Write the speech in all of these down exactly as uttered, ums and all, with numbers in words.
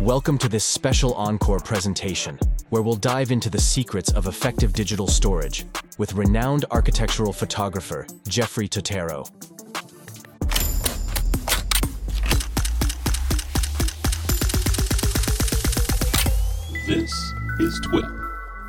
Welcome to this special encore presentation, where we'll dive into the secrets of effective digital storage with renowned architectural photographer Jeffrey Totaro. This is T W I P.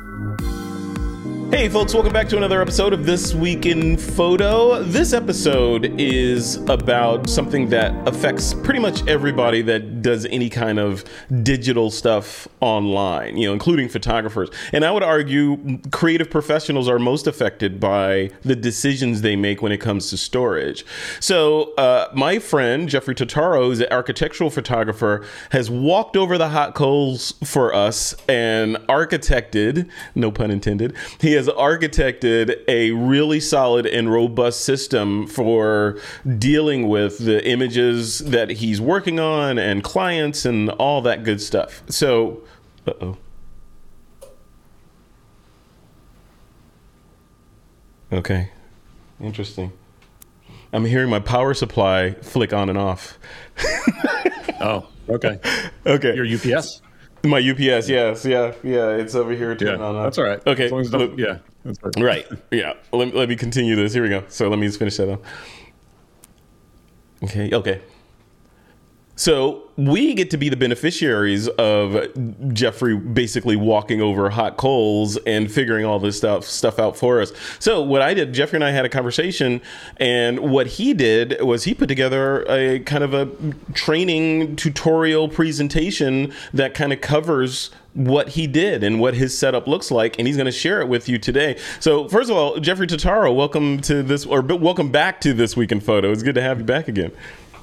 Hey folks, welcome back to another episode of This Week in Photo. This episode is about something that affects pretty much everybody that does any kind of digital stuff online, you know, including photographers. And I would argue creative professionals are most affected by the decisions they make when it comes to storage. So uh, my friend, Jeffrey Totaro, who's an architectural photographer, has walked over the hot coals for us and architected, no pun intended, he has architected a really solid and robust system for dealing with the images that he's working on and clients and all that good stuff. So, uh-oh. Okay, interesting. I'm hearing my power supply flick on and off. Oh, okay. Okay. Your U P S? My U P S, yes, yeah, yeah. It's over here turning Yeah, on. that's all right. Okay. As long as don't- yeah. That's right. Right. Yeah. Let, let me continue this. Here we go. So let me just finish that up. Okay. Okay. So we get to be the beneficiaries of Jeffrey basically walking over hot coals and figuring all this stuff stuff out for us. So what I did, Jeffrey and I had a conversation, and what he did was he put together a kind of a training tutorial presentation that kind of covers what he did and what his setup looks like, and he's going to share it with you today. So first of all, Jeffrey Totaro, welcome to this, or welcome back to This Week in Photo. It's good to have you back again.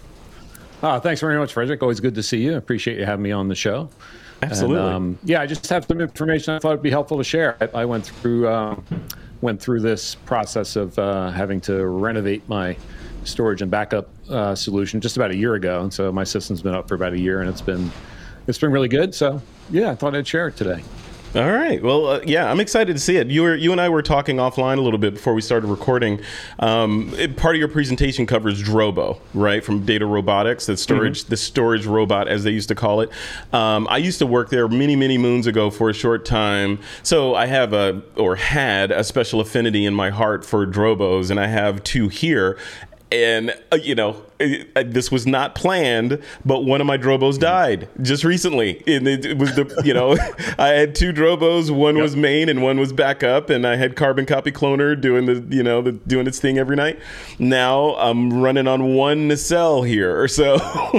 Oh, thanks very much, Frederick. Always good to see you. Appreciate you having me on the show. Absolutely. And, um, yeah, I just have some information I thought would be helpful to share. I, I went through uh, went through this process of uh, having to renovate my storage and backup uh, solution just about a year ago, and so my system's been up for about a year, and it's been it's been really good. So yeah, I thought I'd share it today. All right. Well, uh, yeah, I'm excited to see it. You were, you and I were talking offline a little bit before we started recording. Um, it, part of your presentation covers Drobo, right, from Data Robotics, the storage, mm-hmm. the storage robot, as they used to call it. Um, I used to work there many, many moons ago for a short time, so I have a or had a special affinity in my heart for Drobos, and I have two here. And, uh, you know, it, it, this was not planned, but one of my Drobos died just recently. And it, it was the, you know, I had two Drobos. One yep. was main and one was backup. And I had Carbon Copy Cloner doing the, you know, the, doing its thing every night. Now I'm running on one nacelle here. So,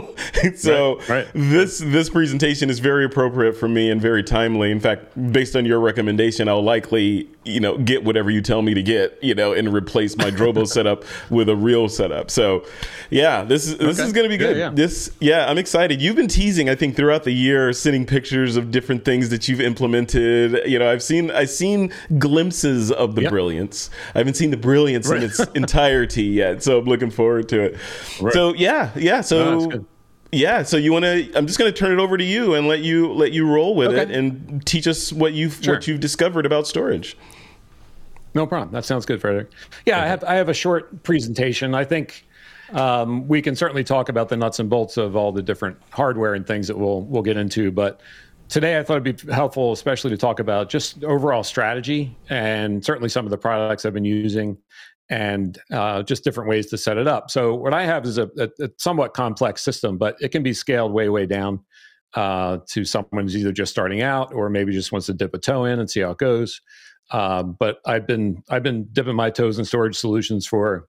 so right, right. this this presentation is very appropriate for me and very timely. In fact, based on your recommendation, I'll likely, you know, get whatever you tell me to get, you know, and replace my Drobo setup with a real setup. So, yeah, this is this okay. is going to be good. Yeah, yeah. This, yeah, I'm excited. You've been teasing, I think, throughout the year, sending pictures of different things that you've implemented. You know, I've seen I've seen glimpses of the yep. brilliance. I haven't seen the brilliance right. in its entirety yet, so I'm looking forward to it. Right. So, yeah, yeah. So. No, Yeah, so you want to? I'm just going to turn it over to you and let you let you roll with okay. it and teach us what you've sure. what you've discovered about storage. No problem. That sounds good, Frederick. Yeah, okay. I have I have a short presentation. I think um, we can certainly talk about the nuts and bolts of all the different hardware and things that we'll we'll get into. But today, I thought it'd be helpful, especially to talk about just overall strategy and certainly some of the products I've been using, and uh, just different ways to set it up. So what I have is a, a, a somewhat complex system, but it can be scaled way, way down uh, to someone who's either just starting out or maybe just wants to dip a toe in and see how it goes. Um, but I've been I've been dipping my toes in storage solutions for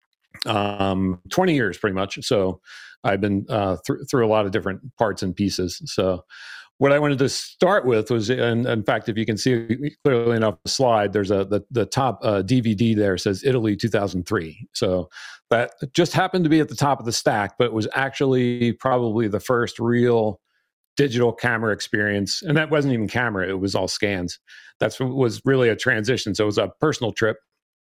um, twenty years, pretty much. So I've been uh, th- through a lot of different parts and pieces. So what I wanted to start with was, and in fact, if you can see clearly enough the slide, there's a the, the top uh, D V D there says Italy two thousand three. So that just happened to be at the top of the stack, but it was actually probably the first real digital camera experience. And that wasn't even camera, it was all scans. That's what was really a transition. So it was a personal trip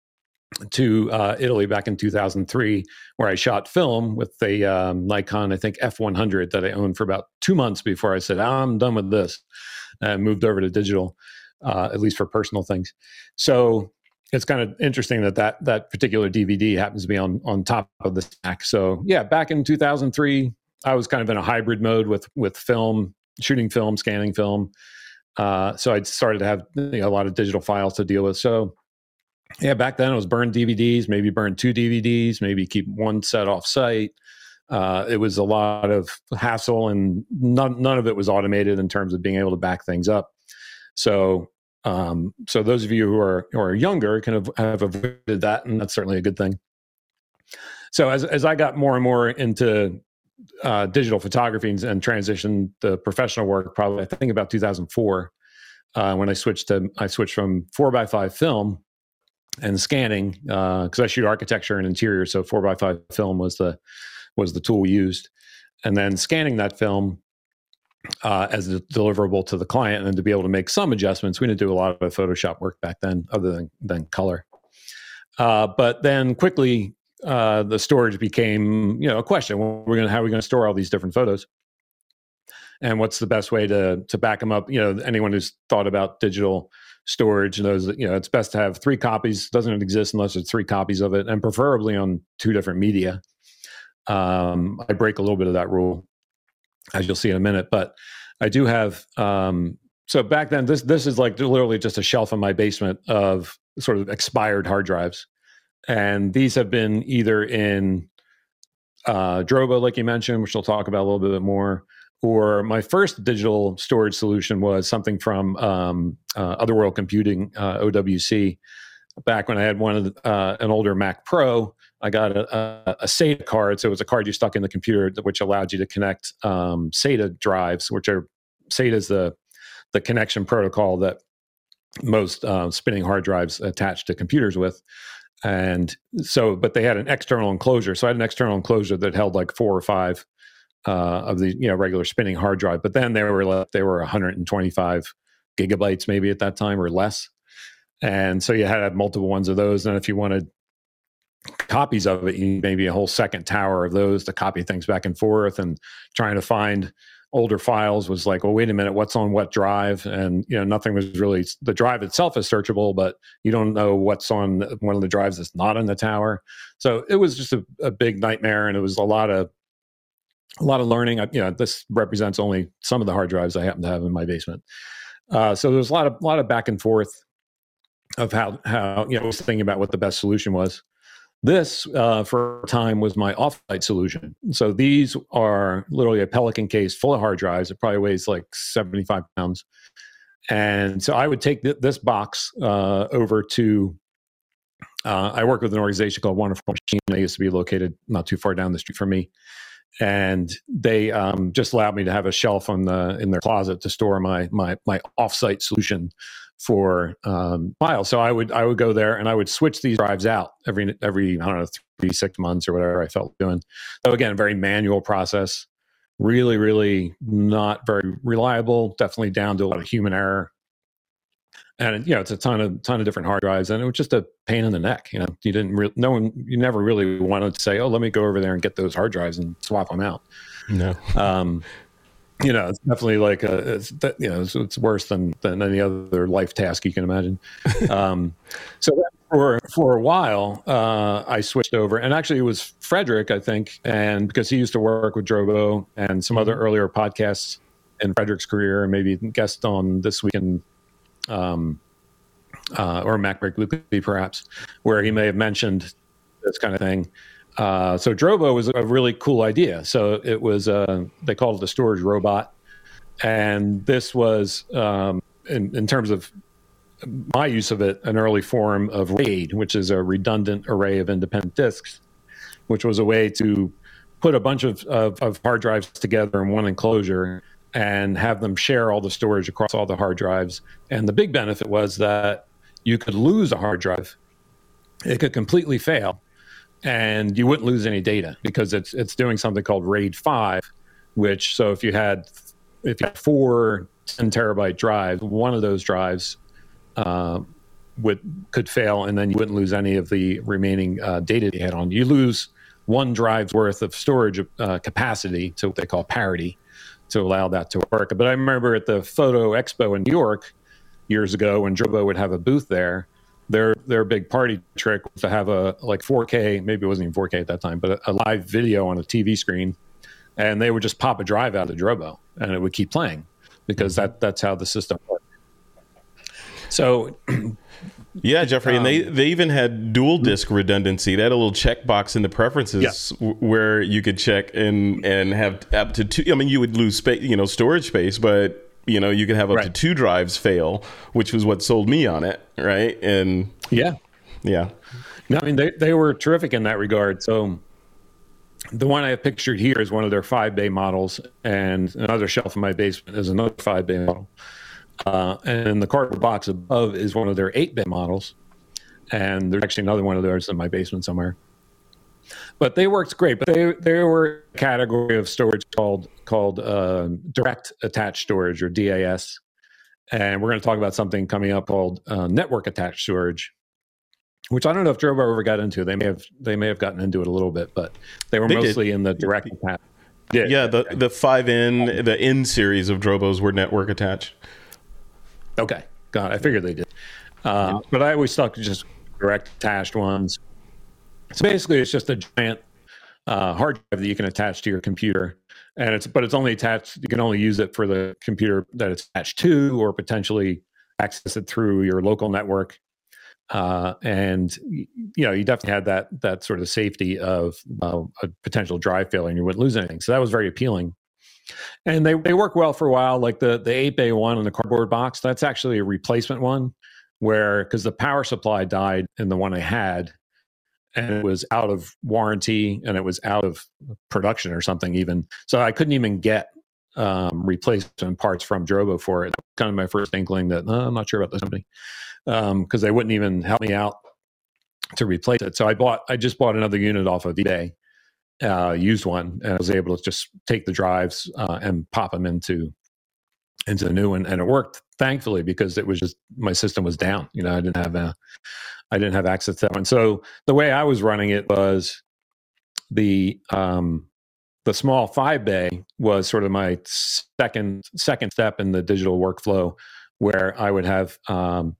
to uh, Italy back in two thousand three, where I shot film with a um, Nikon, I think F one hundred that I owned for about two months before I said, I'm done with this, and moved over to digital, uh, at least for personal things. So it's kind of interesting that that, that particular D V D happens to be on, on top of the stack. So yeah, back in two thousand three, I was kind of in a hybrid mode with, with film shooting film, scanning film. Uh, so I started to have you know, a lot of digital files to deal with. So yeah, back then it was burn D V Ds, maybe burn two D V Ds, maybe keep one set off site. Uh, it was a lot of hassle, and none, none of it was automated in terms of being able to back things up. So, um, so those of you who are who are younger can have, have avoided that, and that's certainly a good thing. So, as as I got more and more into uh, digital photography and, and transitioned to professional work, probably I think about two thousand four, uh, when I switched to I switched from four by five film and scanning because uh, I shoot architecture and interior, so four by five film was the was the tool we used, and then scanning that film uh, as a deliverable to the client, and then to be able to make some adjustments. We didn't do a lot of Photoshop work back then, other than than color. Uh, but then quickly, uh, the storage became you know a question. Well, we're gonna how are we going to store all these different photos, and what's the best way to to back them up? You know, anyone who's thought about digital storage knows that you know it's best to have three copies. Doesn't exist unless there's three copies of it, and preferably on two different media. Um, I break a little bit of that rule, as you'll see in a minute. But I do have. Um, so back then, this this is like literally just a shelf in my basement of sort of expired hard drives, and these have been either in uh, Drobo, like you mentioned, which we'll talk about a little bit more. Or my first digital storage solution was something from um, uh, Otherworld Computing, uh, O W C. Back when I had one of the, uh, an older Mac Pro, I got a, a, a SATA card. So it was a card you stuck in the computer, which allowed you to connect um, SATA drives, which are SATA is the the connection protocol that most uh, spinning hard drives attach to computers with. And so, but they had an external enclosure. So I had an external enclosure that held like four or five uh, of the you know regular spinning hard drive. But then they were like, they were one hundred twenty-five gigabytes maybe at that time or less. And so you had to have multiple ones of those. And if you wanted copies of it, you need maybe a whole second tower of those to copy things back and forth. And trying to find older files was like, well, wait a minute, what's on what drive? And you know, nothing was really, the drive itself is searchable, but you don't know what's on one of the drives that's not in the tower. So it was just a, a big nightmare, and it was a lot of a lot of learning. You know, this represents only some of the hard drives I happen to have in my basement. Uh, so there was a lot of a lot of back and forth of how how you know I was thinking about what the best solution was. This uh, for a time was my off-site solution. So these are literally a Pelican case full of hard drives. It probably weighs like seventy-five pounds. And so I would take th- this box uh, over to. Uh, I work with an organization called Wonderful Machine. They used to be located not too far down the street from me. And they um, just allowed me to have a shelf on the in their closet to store my my my offsite solution for um, files. So I would I would go there and I would switch these drives out every every I don't know three six months or whatever I felt doing. So again, very manual process, really really not very reliable. Definitely down to a lot of human error. And you know, it's a ton of ton of different hard drives, and it was just a pain in the neck. You know, you didn't re- no one, you never really wanted to say, "Oh, let me go over there and get those hard drives and swap them out." No, um, you know, it's definitely like a, it's, you know, it's, it's worse than than any other life task you can imagine. um, so for for a while, uh, I switched over, and actually it was Frederick, I think, and because he used to work with Drobo and some other earlier podcasts in Frederick's career, and maybe guest on This Week in Um, uh, or MacBreak Weekly, perhaps, where he may have mentioned this kind of thing. Uh, so Drobo was a really cool idea. So it was, uh, they called it the storage robot. And this was, um, in, in terms of my use of it, an early form of RAID, which is a redundant array of independent disks, which was a way to put a bunch of, of, of hard drives together in one enclosure and have them share all the storage across all the hard drives. And the big benefit was that you could lose a hard drive. It could completely fail, and you wouldn't lose any data because it's it's doing something called RAID five, which, so if you had if you had four ten terabyte drives, one of those drives uh, would could fail, and then you wouldn't lose any of the remaining uh, data you had on. You lose one drive's worth of storage uh, capacity to what they call parity, to allow that to work. But I remember at the Photo Expo in New York years ago, when Drobo would have a booth there, their their big party trick was to have a like four K, maybe it wasn't even four K at that time, but a, a live video on a T V screen, and they would just pop a drive out of Drobo, and it would keep playing. because that that's how the system works. So, yeah, Jeffrey, um, and they, they even had dual disk redundancy. They had a little checkbox in the preferences yeah. w- where you could check and and have up to two. I mean, you would lose space, you know, storage space, but you know, you could have up right. to two drives fail, which was what sold me on it, right? And yeah, yeah. No, I mean they they were terrific in that regard. So. The one I have pictured here is one of their five bay models, and another shelf in my basement is another five bay model. Uh, and the cardboard box above is one of their eight bay models. And there's actually another one of those in my basement somewhere. But they worked great. But they they were a category of storage called called uh, direct attached storage, or D A S. And we're going to talk about something coming up called uh, network attached storage, which I don't know if Drobo ever got into. They may have they may have gotten into it a little bit, but they were they mostly did. in the direct attached. Yeah, yeah, the the five N, the N series of Drobos were network attached. Okay, God, I figured they did. Uh, yeah. But I always thought just direct attached ones. So basically, it's just a giant uh, hard drive that you can attach to your computer, and it's but it's only attached. You can only use it for the computer that it's attached to, or potentially access it through your local network. Uh, and you know, you definitely had that that sort of safety of uh, a potential drive failure, and you wouldn't lose anything. So that was very appealing. And they, they work well for a while. Like the the eight bay one in the cardboard box, that's actually a replacement one, where because the power supply died in the one I had, and it was out of warranty and it was out of production or something even. So I couldn't even get um, replacement parts from Drobo for it. That was kind of my first inkling that oh, I'm not sure about this company. Because um, they wouldn't even help me out to replace it. So I bought, I just bought another unit off of eBay, uh, used one, and I was able to just take the drives uh, and pop them into into the new one, and it worked thankfully because it was just my system was down. You know, I didn't have a, I didn't have access to that one. So the way I was running it was the um, the small five bay was sort of my second second step in the digital workflow, where I would have um,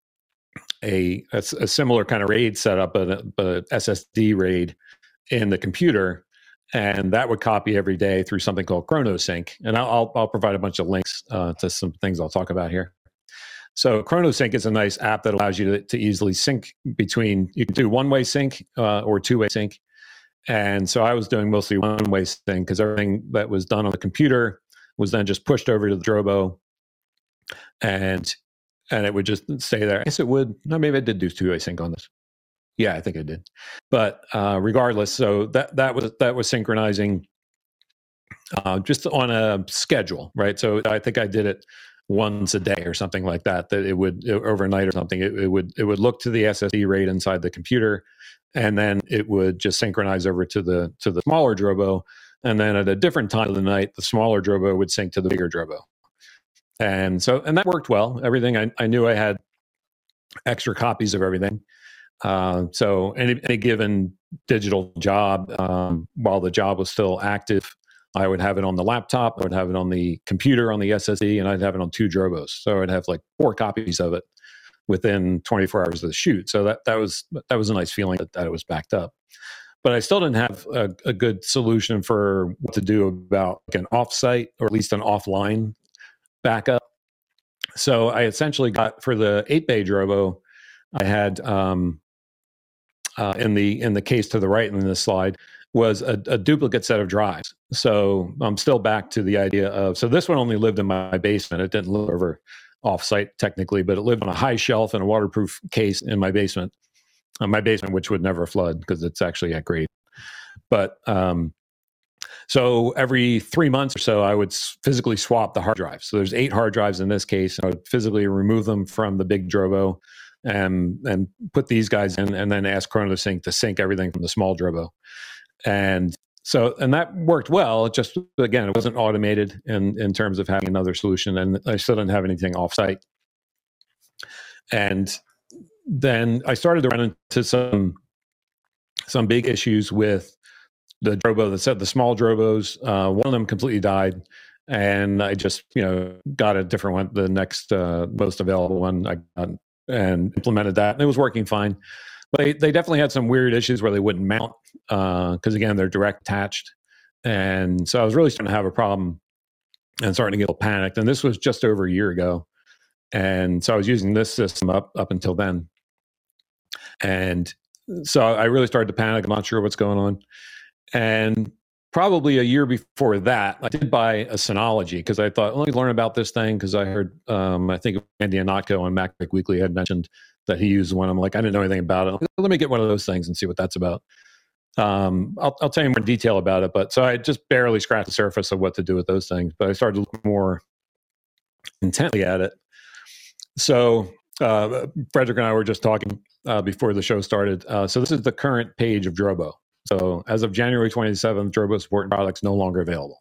A, a, a similar kind of RAID setup, but a, a S S D RAID in the computer, and that would copy every day through something called ChronoSync. And I'll I'll provide a bunch of links uh, to some things I'll talk about here. So ChronoSync is a nice app that allows you to, to easily sync between. You can do one-way sync uh, or two-way sync. And so I was doing mostly one-way sync because everything that was done on the computer was then just pushed over to the Drobo, and and it would just stay there. I guess it would. No, maybe I did do two-way sync on this. Yeah, I think I did. But uh, regardless, so that that was that was synchronizing uh, just on a schedule, right? So I think I did it once a day or something like that. That it would overnight or something. It, it would it would look to the S S D RAID inside the computer, and then it would just synchronize over to the to the smaller Drobo, and then at a different time of the night, the smaller Drobo would sync to the bigger Drobo. And so, and that worked well. Everything I, I knew I had extra copies of everything. Uh, so any, any given digital job, um, while the job was still active, I would have it on the laptop, I would have it on the computer on the S S D, and I'd have it on two Drobos. So I'd have like four copies of it within twenty-four hours of the shoot. So that, that was, that was a nice feeling that, that it was backed up. But I still didn't have a, a good solution for what to do about like an offsite or at least an offline backup. So I essentially got for the eight bay Drobo, I had um, uh, in the in the case to the right in this slide was a, a duplicate set of drives. So I'm still back to the idea of so this one only lived in my basement. It didn't live over offsite technically, but it lived on a high shelf in a waterproof case in my basement. Uh, my basement, which would never flood because it's actually at grade. But um, So every three months or so, I would physically swap the hard drives. So there's eight hard drives in this case. I would physically remove them from the big Drobo and and put these guys in, and then ask ChronoSync to sync everything from the small Drobo. And so, and that worked well. It just, again, it wasn't automated in, in terms of having another solution, and I still didn't have anything offsite. And then I started to run into some some big issues with the Drobo that said the small Drobos. Uh, one of them completely died, and I just, you know, got a different one, the next uh, most available one, I got, and implemented that, and it was working fine. But they, they definitely had some weird issues where they wouldn't mount because, uh, again, they're direct attached, and so I was really starting to have a problem and starting to get a little panicked. And this was just over a year ago. And so I was using this system up up until then. And so I really started to panic. I'm not sure what's going on. And probably a year before that, I did buy a Synology because I thought, let me learn about this thing, because I heard, um, I think Andy Anatko on MacBook Weekly had mentioned that he used one. I'm like, I didn't know anything about it. Like, let me get one of those things and see what that's about. Um, I'll, I'll tell you more detail about it. But so I just barely scratched the surface of what to do with those things. But I started to look more intently at it. So uh, Frederick and I were just talking uh, before the show started. Uh, so this is the current page of Drobo. So as of January twenty-seventh, Drobo support products no longer available.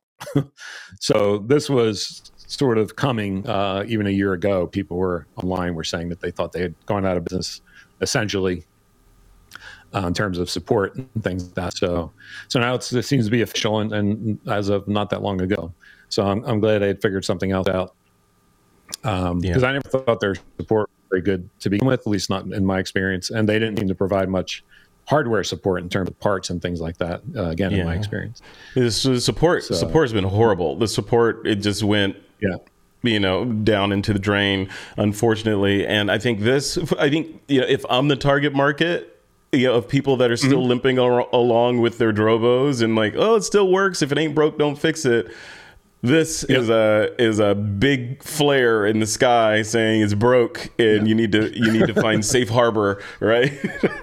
So this was sort of coming uh, even a year ago. People were online were saying that they thought they had gone out of business essentially uh, in terms of support and things like that. So so now it's, it seems to be official, and, and as of not that long ago. So I'm, I'm glad I had figured something else out. Because um, yeah. I never thought their support was very good to begin with, at least not in my experience. And they didn't seem to provide much hardware support in terms of parts and things like that. Uh, again, yeah. in my experience, this support so, support has been horrible. The support, it just went, yeah, you know, down into the drain, unfortunately. And I think this, I think, you know, if I'm the target market, you know, of people that are still mm-hmm. limping al- along with their Drobos and like, oh, it still works. If it ain't broke, don't fix it. This yep. is a is a big flare in the sky saying it's broke, and yeah. you need to you need to find safe harbor, right?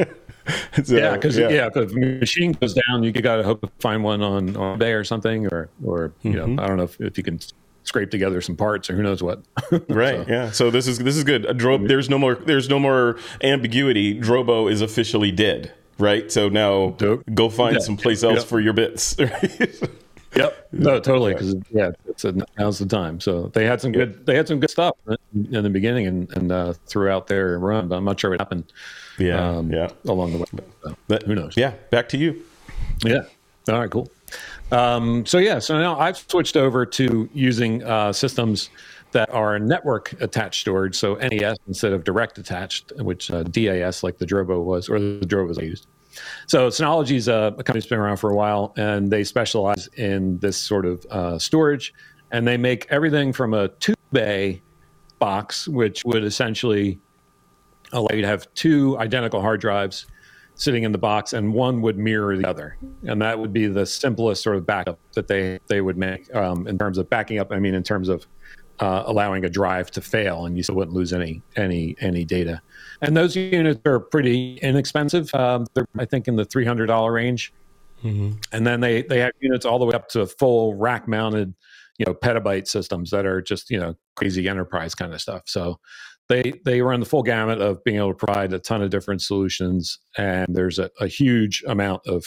So, yeah, because yeah. yeah, if the machine goes down, you got to hope to find one on on eBay or something, or or you mm-hmm. know, I don't know if, if you can scrape together some parts or who knows what. Right. So. Yeah. So this is this is good. A Dro- there's no more there's no more ambiguity. Drobo is officially dead. Right. So now Dope. go find yeah. someplace else yep. for your bits. Right? Yep. No, totally. Because yeah, it's a, now's the time. So they had some good. They had some good stuff in, in the beginning and, and uh, throughout their run, but I'm not sure what happened. Yeah. Um, yeah. Along the way. So, but who knows? Yeah. Back to you. Yeah. All right. Cool. Um, so yeah. So now I've switched over to using uh, systems that are network attached storage. So N A S instead of direct attached, which uh, D A S like the Drobo was, or the Drobos I used. So Synology is a, a company that's been around for a while, and they specialize in this sort of uh, storage. And they make everything from a two bay box, which would essentially allow you to have two identical hard drives sitting in the box, and one would mirror the other. And that would be the simplest sort of backup that they, they would make um, in terms of backing up. I mean, in terms of uh, allowing a drive to fail, and you still wouldn't lose any any any data. And those units are pretty inexpensive. Um, they're, I think, in the three hundred dollars range. Mm-hmm. And then they, they have units all the way up to full rack-mounted, you know, petabyte systems that are just, you know, crazy enterprise kind of stuff. So they they run the full gamut of being able to provide a ton of different solutions. And there's a, a huge amount of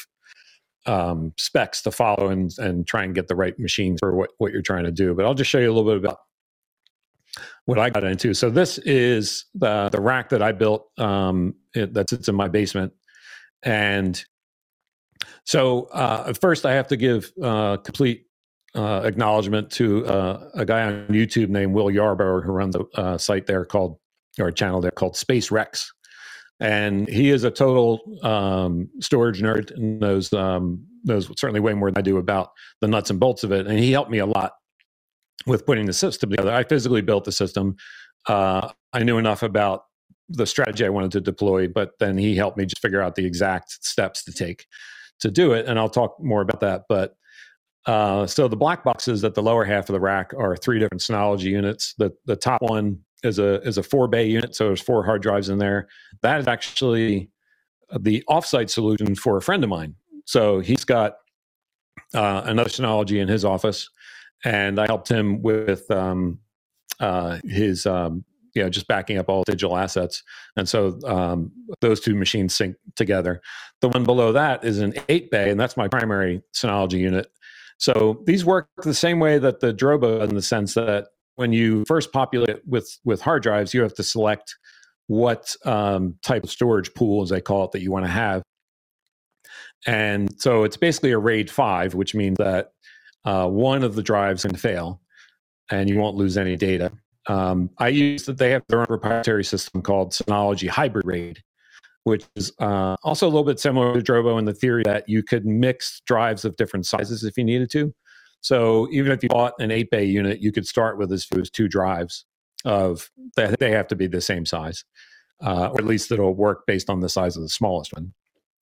um, specs to follow and, and try and get the right machines for what, what you're trying to do. But I'll just show you a little bit about what I got into. So this is the the rack that I built um, it, that sits in my basement. And so uh, at first I have to give uh, complete uh, acknowledgement to uh, a guy on YouTube named Will Yarborough, who runs a uh, site there called, or a channel there called Space Rex. And he is a total um, storage nerd and knows, um, knows certainly way more than I do about the nuts and bolts of it. And he helped me a lot with putting the system together. I physically built the system. Uh, I knew enough about the strategy I wanted to deploy, but then he helped me just figure out the exact steps to take to do it. And I'll talk more about that. But uh, so the black boxes at the lower half of the rack are three different Synology units. The the top one is a is a four bay unit, so there's four hard drives in there. That is actually the offsite solution for a friend of mine. So he's got uh, another Synology in his office, and I helped him with um, uh, his, um, you know, just backing up all digital assets. And so um, those two machines sync together. The one below that is an eight bay, and that's my primary Synology unit. So these work the same way that the Drobo does, in the sense that when you first populate with, with hard drives, you have to select what um, type of storage pool, as they call it, that you want to have. And so it's basically a RAID five, which means that uh, one of the drives can fail and you won't lose any data. Um, I use that they have their own proprietary system called Synology Hybrid RAID, which is uh, also a little bit similar to Drobo in the theory that you could mix drives of different sizes if you needed to. So even if you bought an eight bay unit, you could start with as few as two drives of that. They have to be the same size, uh, or at least it'll work based on the size of the smallest one.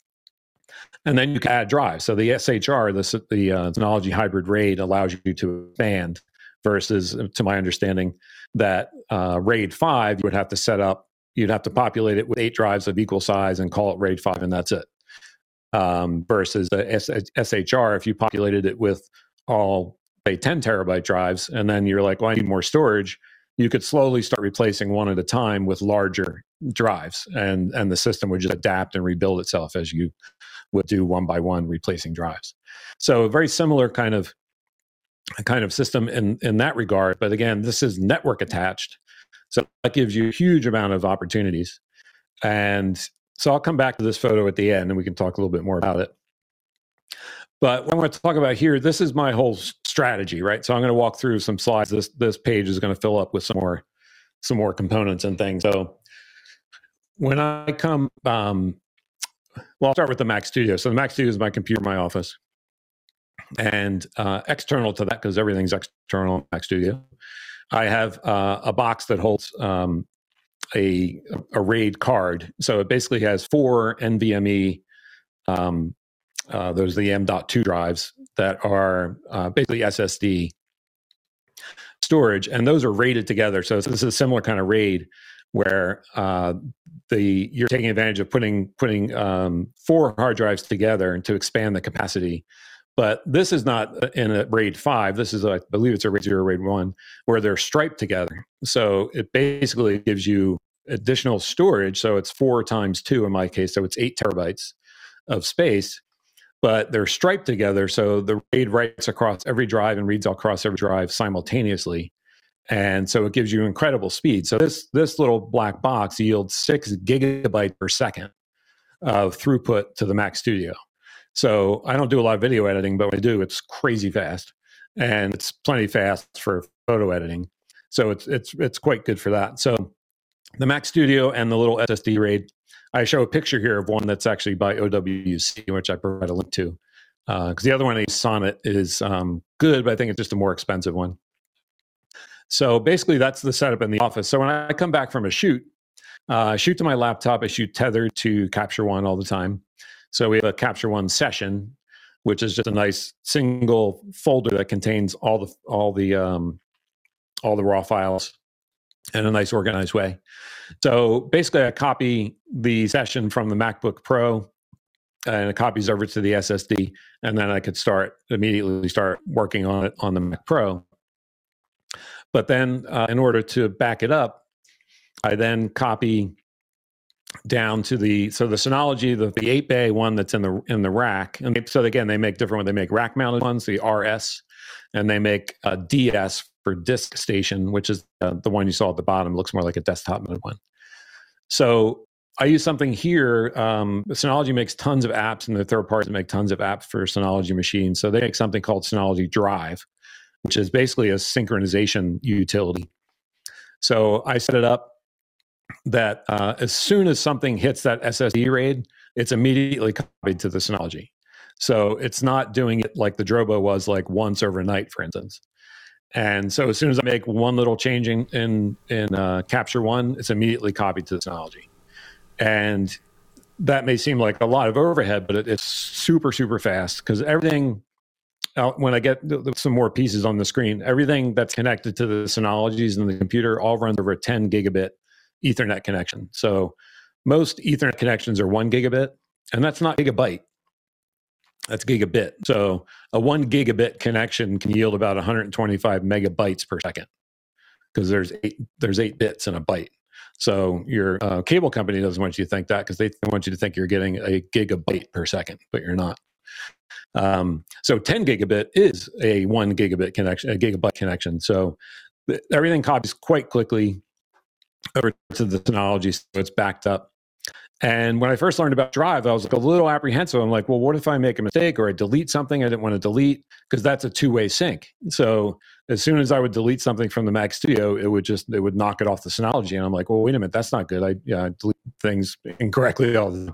And then you can add drives. So the S H R, the, the uh, Synology Hybrid RAID, allows you to expand versus, to my understanding, that uh, RAID five, you would have to set up, you'd have to populate it with eight drives of equal size and call it RAID five, and that's it. Um, versus the S H R, if you populated it with all, say, ten terabyte drives, and then you're like, well, I need more storage, you could slowly start replacing one at a time with larger drives, and, and the system would just adapt and rebuild itself as you would do one by one replacing drives. So a very similar kind of kind of system in, in that regard. But again, this is network attached. So that gives you a huge amount of opportunities. And so I'll come back to this photo at the end and we can talk a little bit more about it. But what I want to talk about here, this is my whole strategy, right? So I'm going to walk through some slides. This this page is going to fill up with some more some more components and things. So when I come, um, well, I'll start with the Mac Studio. So the Mac Studio is my computer in my office. And uh, external to that, because everything's external in Mac Studio, I have uh, a box that holds um, a, a RAID card. So it basically has four NVMe, um, uh, those are the M dot two drives that are uh, basically S S D storage, and those are RAIDed together. So this is a similar kind of RAID where uh, the you're taking advantage of putting putting um, four hard drives together to expand the capacity. But this is not in a RAID five. This is, a, I believe it's a RAID zero, RAID one, where they're striped together. So it basically gives you additional storage. So it's four times two in my case. So it's eight terabytes of space, but they're striped together. So the RAID writes across every drive and reads across every drive simultaneously. And so it gives you incredible speed. So this, this little black box yields six gigabytes per second of throughput to the Mac Studio. So I don't do a lot of video editing, but when I do, it's crazy fast, and it's plenty fast for photo editing. So it's it's it's quite good for that. So the Mac Studio and the little S S D RAID, I show a picture here of one that's actually by O W C, which I provide a link to, because uh, the other one, the Sonnet, is um, good, but I think it's just a more expensive one. So basically, that's the setup in the office. So when I come back from a shoot, uh, I shoot to my laptop. I shoot tethered to Capture One all the time. So we have a Capture One session, which is just a nice single folder that contains all the all the um, all the raw files in a nice organized way. So basically, I copy the session from the MacBook Pro, and it copies over to the S S D, and then I could start immediately start working on it on the Mac Pro. But then, uh, in order to back it up, I then copy down to the so the Synology, the, the eight bay one that's in the in the rack. And they, so again, they make different ones. They make rack mounted ones, the R S, and they make a D S for disk station, which is uh, the one you saw at the bottom. It looks more like a desktop mounted one. So I use something here. Um, Synology makes tons of apps, and the third parties make tons of apps for Synology machines. So they make something called Synology Drive, which is basically a synchronization utility. So I set it up that uh, as soon as something hits that S S D RAID, it's immediately copied to the Synology. So it's not doing it like the Drobo was, like once overnight, for instance. And so as soon as I make one little change in in, in uh, Capture One, it's immediately copied to the Synology. And that may seem like a lot of overhead, but it, it's super, super fast, because everything, uh, when I get some more pieces on the screen, everything that's connected to the Synologies and the computer all runs over a ten gigabit Ethernet connection. So most Ethernet connections are one gigabit, and that's not gigabyte. That's gigabit. So a one gigabit connection can yield about one hundred twenty-five megabytes per second, because there's eight there's eight bits in a byte. So your uh, cable company doesn't want you to think that, because they want you to think you're getting a gigabyte per second, but you're not. Um, so ten gigabit is a one gigabit connection, a gigabyte connection. So th- everything copies quite quickly over to the Synology, so it's backed up. And when I first learned about Drive, I was like a little apprehensive. I'm like, well, what if I make a mistake or I delete something I didn't want to delete? Because that's a two-way sync. So as soon as I would delete something from the Mac Studio, it would just, it would knock it off the Synology. And I'm like, well, wait a minute, that's not good. I, yeah, I delete things incorrectly all the time.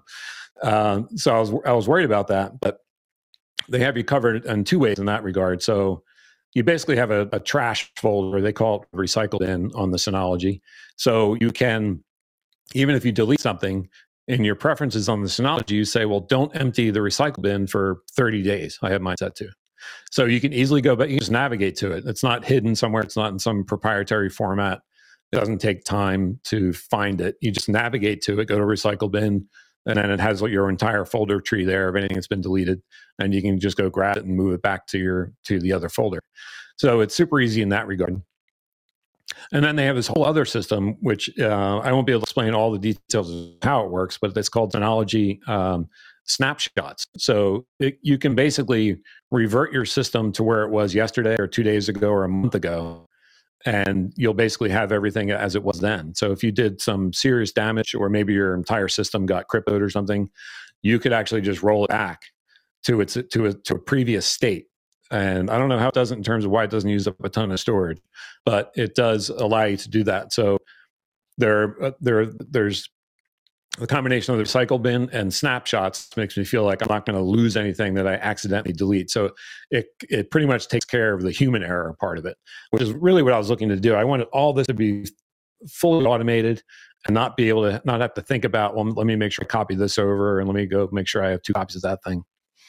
Um, so I was, I was worried about that, but they have you covered in two ways in that regard. So you basically have a, a trash folder. They call it recycle bin on the Synology. So you can, even if you delete something in your preferences on the Synology, you say, well, don't empty the recycle bin for thirty days. I have mine set to. So you can easily go, but you just navigate to it. It's not hidden somewhere. It's not in some proprietary format. It doesn't take time to find it. You just navigate to it, go to recycle bin, and then it has your entire folder tree there of anything that's been deleted, and you can just go grab it and move it back to your to the other folder. So it's super easy in that regard. And then they have this whole other system, which uh, I won't be able to explain all the details of how it works, but it's called Synology um, Snapshots. So it, you can basically revert your system to where it was yesterday or two days ago or a month ago, and you'll basically have everything as it was then. So if you did some serious damage, or maybe your entire system got cryptoed or something, you could actually just roll it back to its to a, to a previous state. And I don't know how it does it in terms of why it doesn't use up a ton of storage, but it does allow you to do that. So there, uh, there, there's the combination of the recycle bin and snapshots makes me feel like I'm not going to lose anything that I accidentally delete. So it it pretty much takes care of the human error part of it, which is really what I was looking to do. I wanted all this to be fully automated and not be able to not have to think about, well, let me make sure I copy this over and let me go make sure I have two copies of that thing.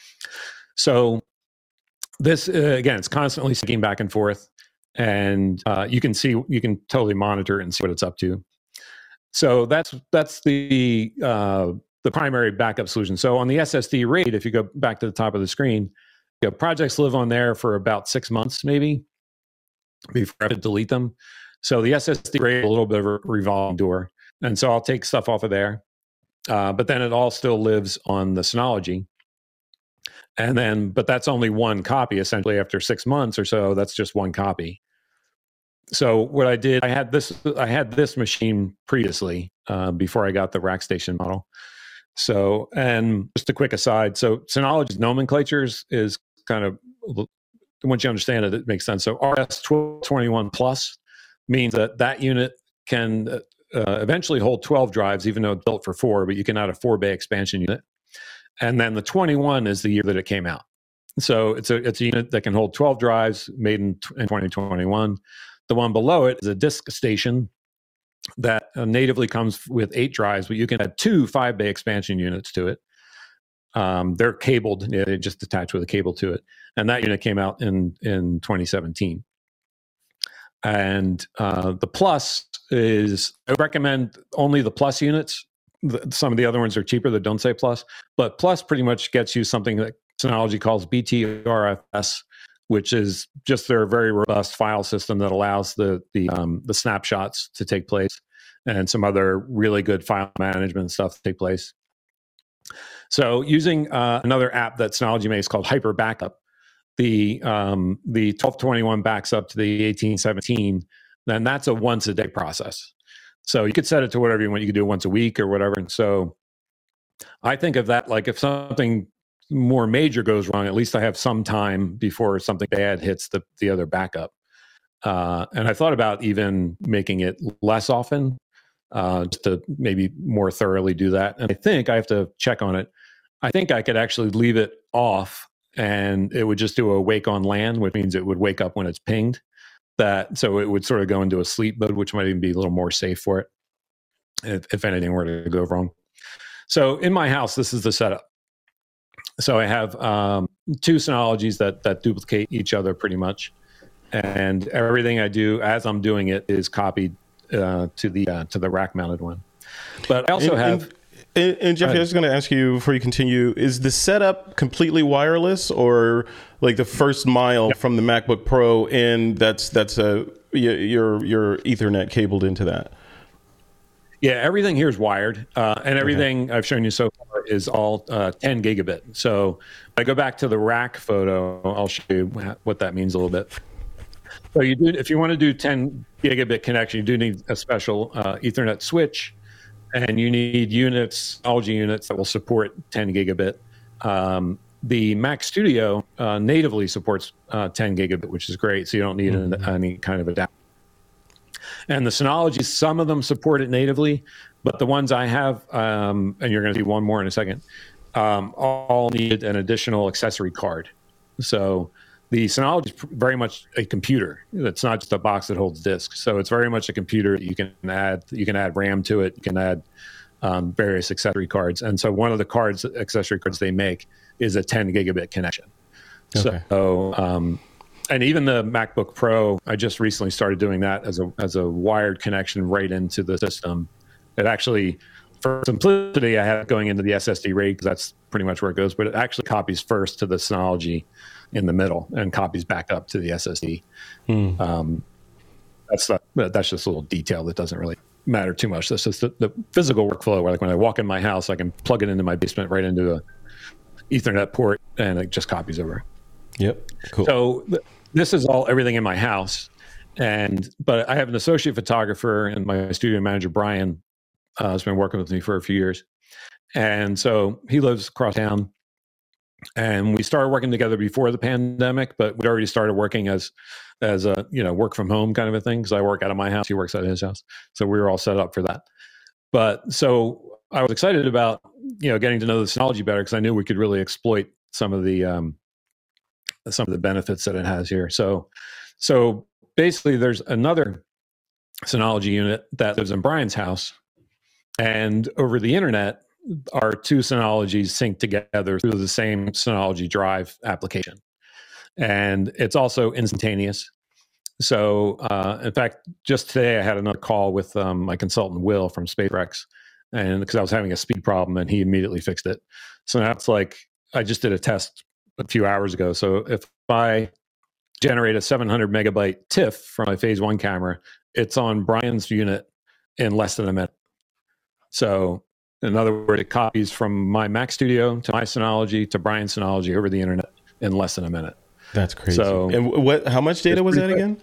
So this, uh, again, it's constantly syncing back and forth, and uh, you can see, you can totally monitor it and see what it's up to. So that's that's the uh, the primary backup solution. So on the S S D RAID, if you go back to the top of the screen, you know, projects live on there for about six months maybe before I have to delete them. So the S S D RAID is a little bit of a revolving door, and so I'll take stuff off of there, uh, but then it all still lives on the Synology. And then, but that's only one copy essentially. After six months or so, that's just one copy. So what I did, I had this, I had this machine previously uh, before I got the Rackstation model. So, and just a quick aside, so Synology's nomenclatures is kind of, once you understand it, it makes sense. So R S twelve twenty-one plus means that that unit can uh, eventually hold twelve drives, even though it's built for four, but you can add a four bay expansion unit. And then the twenty-one is the year that it came out. So it's a it's a unit that can hold twelve drives, made in, in twenty twenty-one. The one below it is a disk station that uh, natively comes with eight drives, but you can add two five bay expansion units to it. Um, they're cabled; yeah, they just attach with a cable to it. And that unit came out in in twenty seventeen. And uh, the Plus is, I recommend only the Plus units. Some of the other ones are cheaper that don't say Plus, but Plus pretty much gets you something that Synology calls B T R F S, which is just their very robust file system that allows the the um, the snapshots to take place, and some other really good file management stuff to take place. So using uh, another app that Synology makes called Hyper Backup, the um, the twelve twenty-one backs up to the eighteen seventeen, then that's a once a day process. So you could set it to whatever you want. You could do it once a week or whatever. And so I think of that like if something more major goes wrong, at least I have some time before something bad hits the, the other backup. Uh, and I thought about even making it less often, uh, just to maybe more thoroughly do that. And I think I have to check on it. I think I could actually leave it off and it would just do a wake on LAN, which means it would wake up when it's pinged. That so it would sort of go into a sleep mode, which might even be a little more safe for it if, if anything were to go wrong. So in my house, this is the setup. So I have um, two Synologies that that duplicate each other pretty much, and everything I do as I'm doing it is copied uh, to the uh, to the rack mounted one. But I also and, have. And, and Jeffrey, I was going to ask you before you continue: is the setup completely wireless, or like the first mile yeah. from the MacBook Pro, and that's that's a your your Ethernet cabled into that? Yeah, everything here is wired, uh, and everything okay. I've shown you so far is all uh, ten gigabit. So if I go back to the rack photo, I'll show you what that means a little bit. So you do, if you want to do ten gigabit connection, you do need a special uh, Ethernet switch. And you need units, Synology units that will support ten gigabit. Um, the Mac Studio uh, natively supports uh, ten gigabit, which is great. So you don't need mm-hmm. an, any kind of adapter. And the Synology, some of them support it natively, but the ones I have, um, and you're going to see one more in a second, um, all needed an additional accessory card. So the Synology is very much a computer. It's not just a box that holds disks. So it's very much a computer that you can add. You can add RAM to it. You can add um, various accessory cards. And so one of the cards, accessory cards they make, is a ten gigabit connection. Okay. So, um, and even the MacBook Pro, I just recently started doing that as a as a wired connection right into the system. It actually, for simplicity, I have it going into the S S D RAID because that's pretty much where it goes. But it actually copies first to the Synology in the middle and copies back up to the S S D. Hmm. Um, that's not, that's just a little detail that doesn't really matter too much. That's just the, the physical workflow where, like, when I walk in my house, I can plug it into my basement right into a Ethernet port, and it just copies over. Yep. Cool. So th- this is all everything in my house, and but I have an associate photographer, and my studio manager Brian uh, has been working with me for a few years, and so he lives across town. And we started working together before the pandemic, but we'd already started working as, as a, you know, work from home kind of a thing. Because I work out of my house, he works out of his house, so we were all set up for that. But so I was excited about, you know, getting to know the Synology better because I knew we could really exploit some of the um, some of the benefits that it has here. So, so basically, there's another Synology unit that lives in Brian's house, and over the internet, our two Synologies sync together through the same Synology Drive application. And it's also instantaneous. So, uh, in fact, just today I had another call with um, my consultant, Will, from SpaceX, and because I was having a speed problem and he immediately fixed it. So now it's like, I just did a test a few hours ago. So if I generate a seven hundred megabyte TIFF from my phase one camera, it's on Brian's unit in less than a minute. So, in other words, it copies from my Mac Studio to my Synology to Brian's Synology over the internet in less than a minute. That's crazy. So, and what? How much data was that quick. again?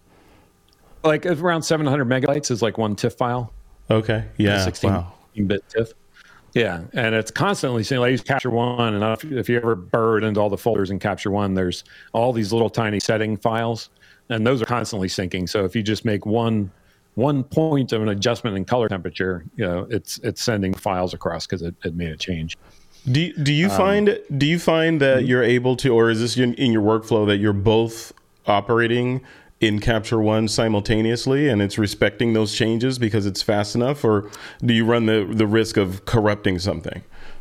Like around seven hundred megabytes is like one TIFF file. Okay. Yeah. sixteen wow. bit TIFF. Yeah, and it's constantly saying, I use Capture One, and if, if you ever burrowed into all the folders in Capture One, there's all these little tiny setting files, and those are constantly syncing. So if you just make one one point of an adjustment in color temperature, you know, it's it's sending files across because it, it made a change. Do you, do you um, find do you find that mm-hmm. you're able to, or is this in, in your workflow that you're both operating in Capture One simultaneously and it's respecting those changes because it's fast enough, or do you run the the risk of corrupting something?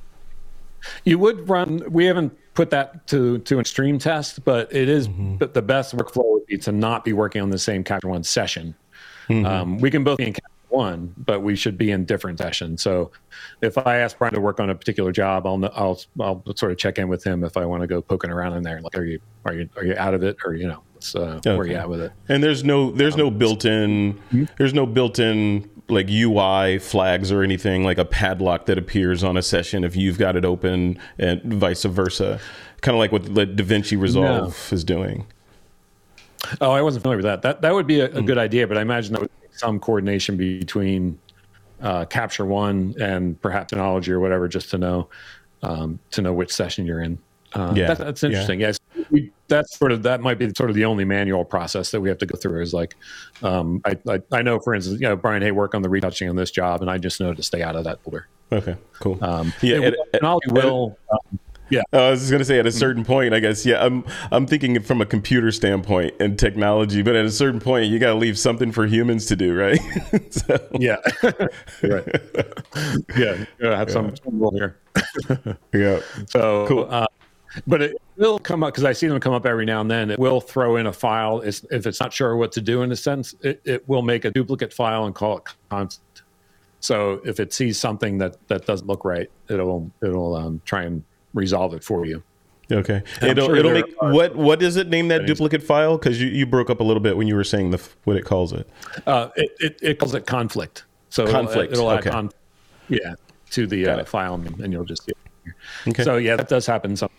You would run. We haven't put that to to an extreme test, but it is mm-hmm. the best workflow would be to not be working on the same Capture One session. Mm-hmm. Um, we can both be in Capture One, but we should be in different sessions. So if I ask Brian to work on a particular job, I'll I'll I'll sort of check in with him if I want to go poking around in there. Like, are you are you are you out of it, or you know, what's, uh, okay. where are you at with it? And there's no there's um, no built-in mm-hmm. there's no built-in like U I flags or anything, like a padlock that appears on a session if you've got it open, and vice versa. Kind of like what the DaVinci Resolve no. is doing. Oh, I wasn't familiar with that. That that would be a, a good idea, but I imagine that would be some coordination between uh, Capture One and perhaps Synology or whatever, just to know um, to know which session you're in. Uh, yeah, that, that's interesting. Yeah. Yes, we, that's sort of that might be sort of the only manual process that we have to go through. Is like, um, I, I I know, for instance, you know, Brian, hey, work on the retouching on this job, and I just know to stay out of that folder. Okay, cool. Um, yeah, it, it, Synology will. Um, Yeah, uh, I was just going to say at a certain point, I guess, yeah, I'm I'm thinking from a computer standpoint and technology, but at a certain point, you got to leave something for humans to do, right? so. Yeah, right. Yeah, I have some rule here. Yeah. So cool. Uh, but it will come up because I see them come up every now and then. It will throw in a file. It's, if it's not sure what to do in a sense, it, it will make a duplicate file and call it constant. So if it sees something that, that doesn't look right, it'll it'll um, try and resolve it for you. Okay. It'll, sure it'll make what what does it name that things. duplicate file? Because you, you broke up a little bit when you were saying the what it calls it. Uh, it, it it calls it conflict. So conflict. It'll, it'll okay. add con- yeah to the uh, file, and you'll just get it here. Okay. So yeah, that does happen. Some,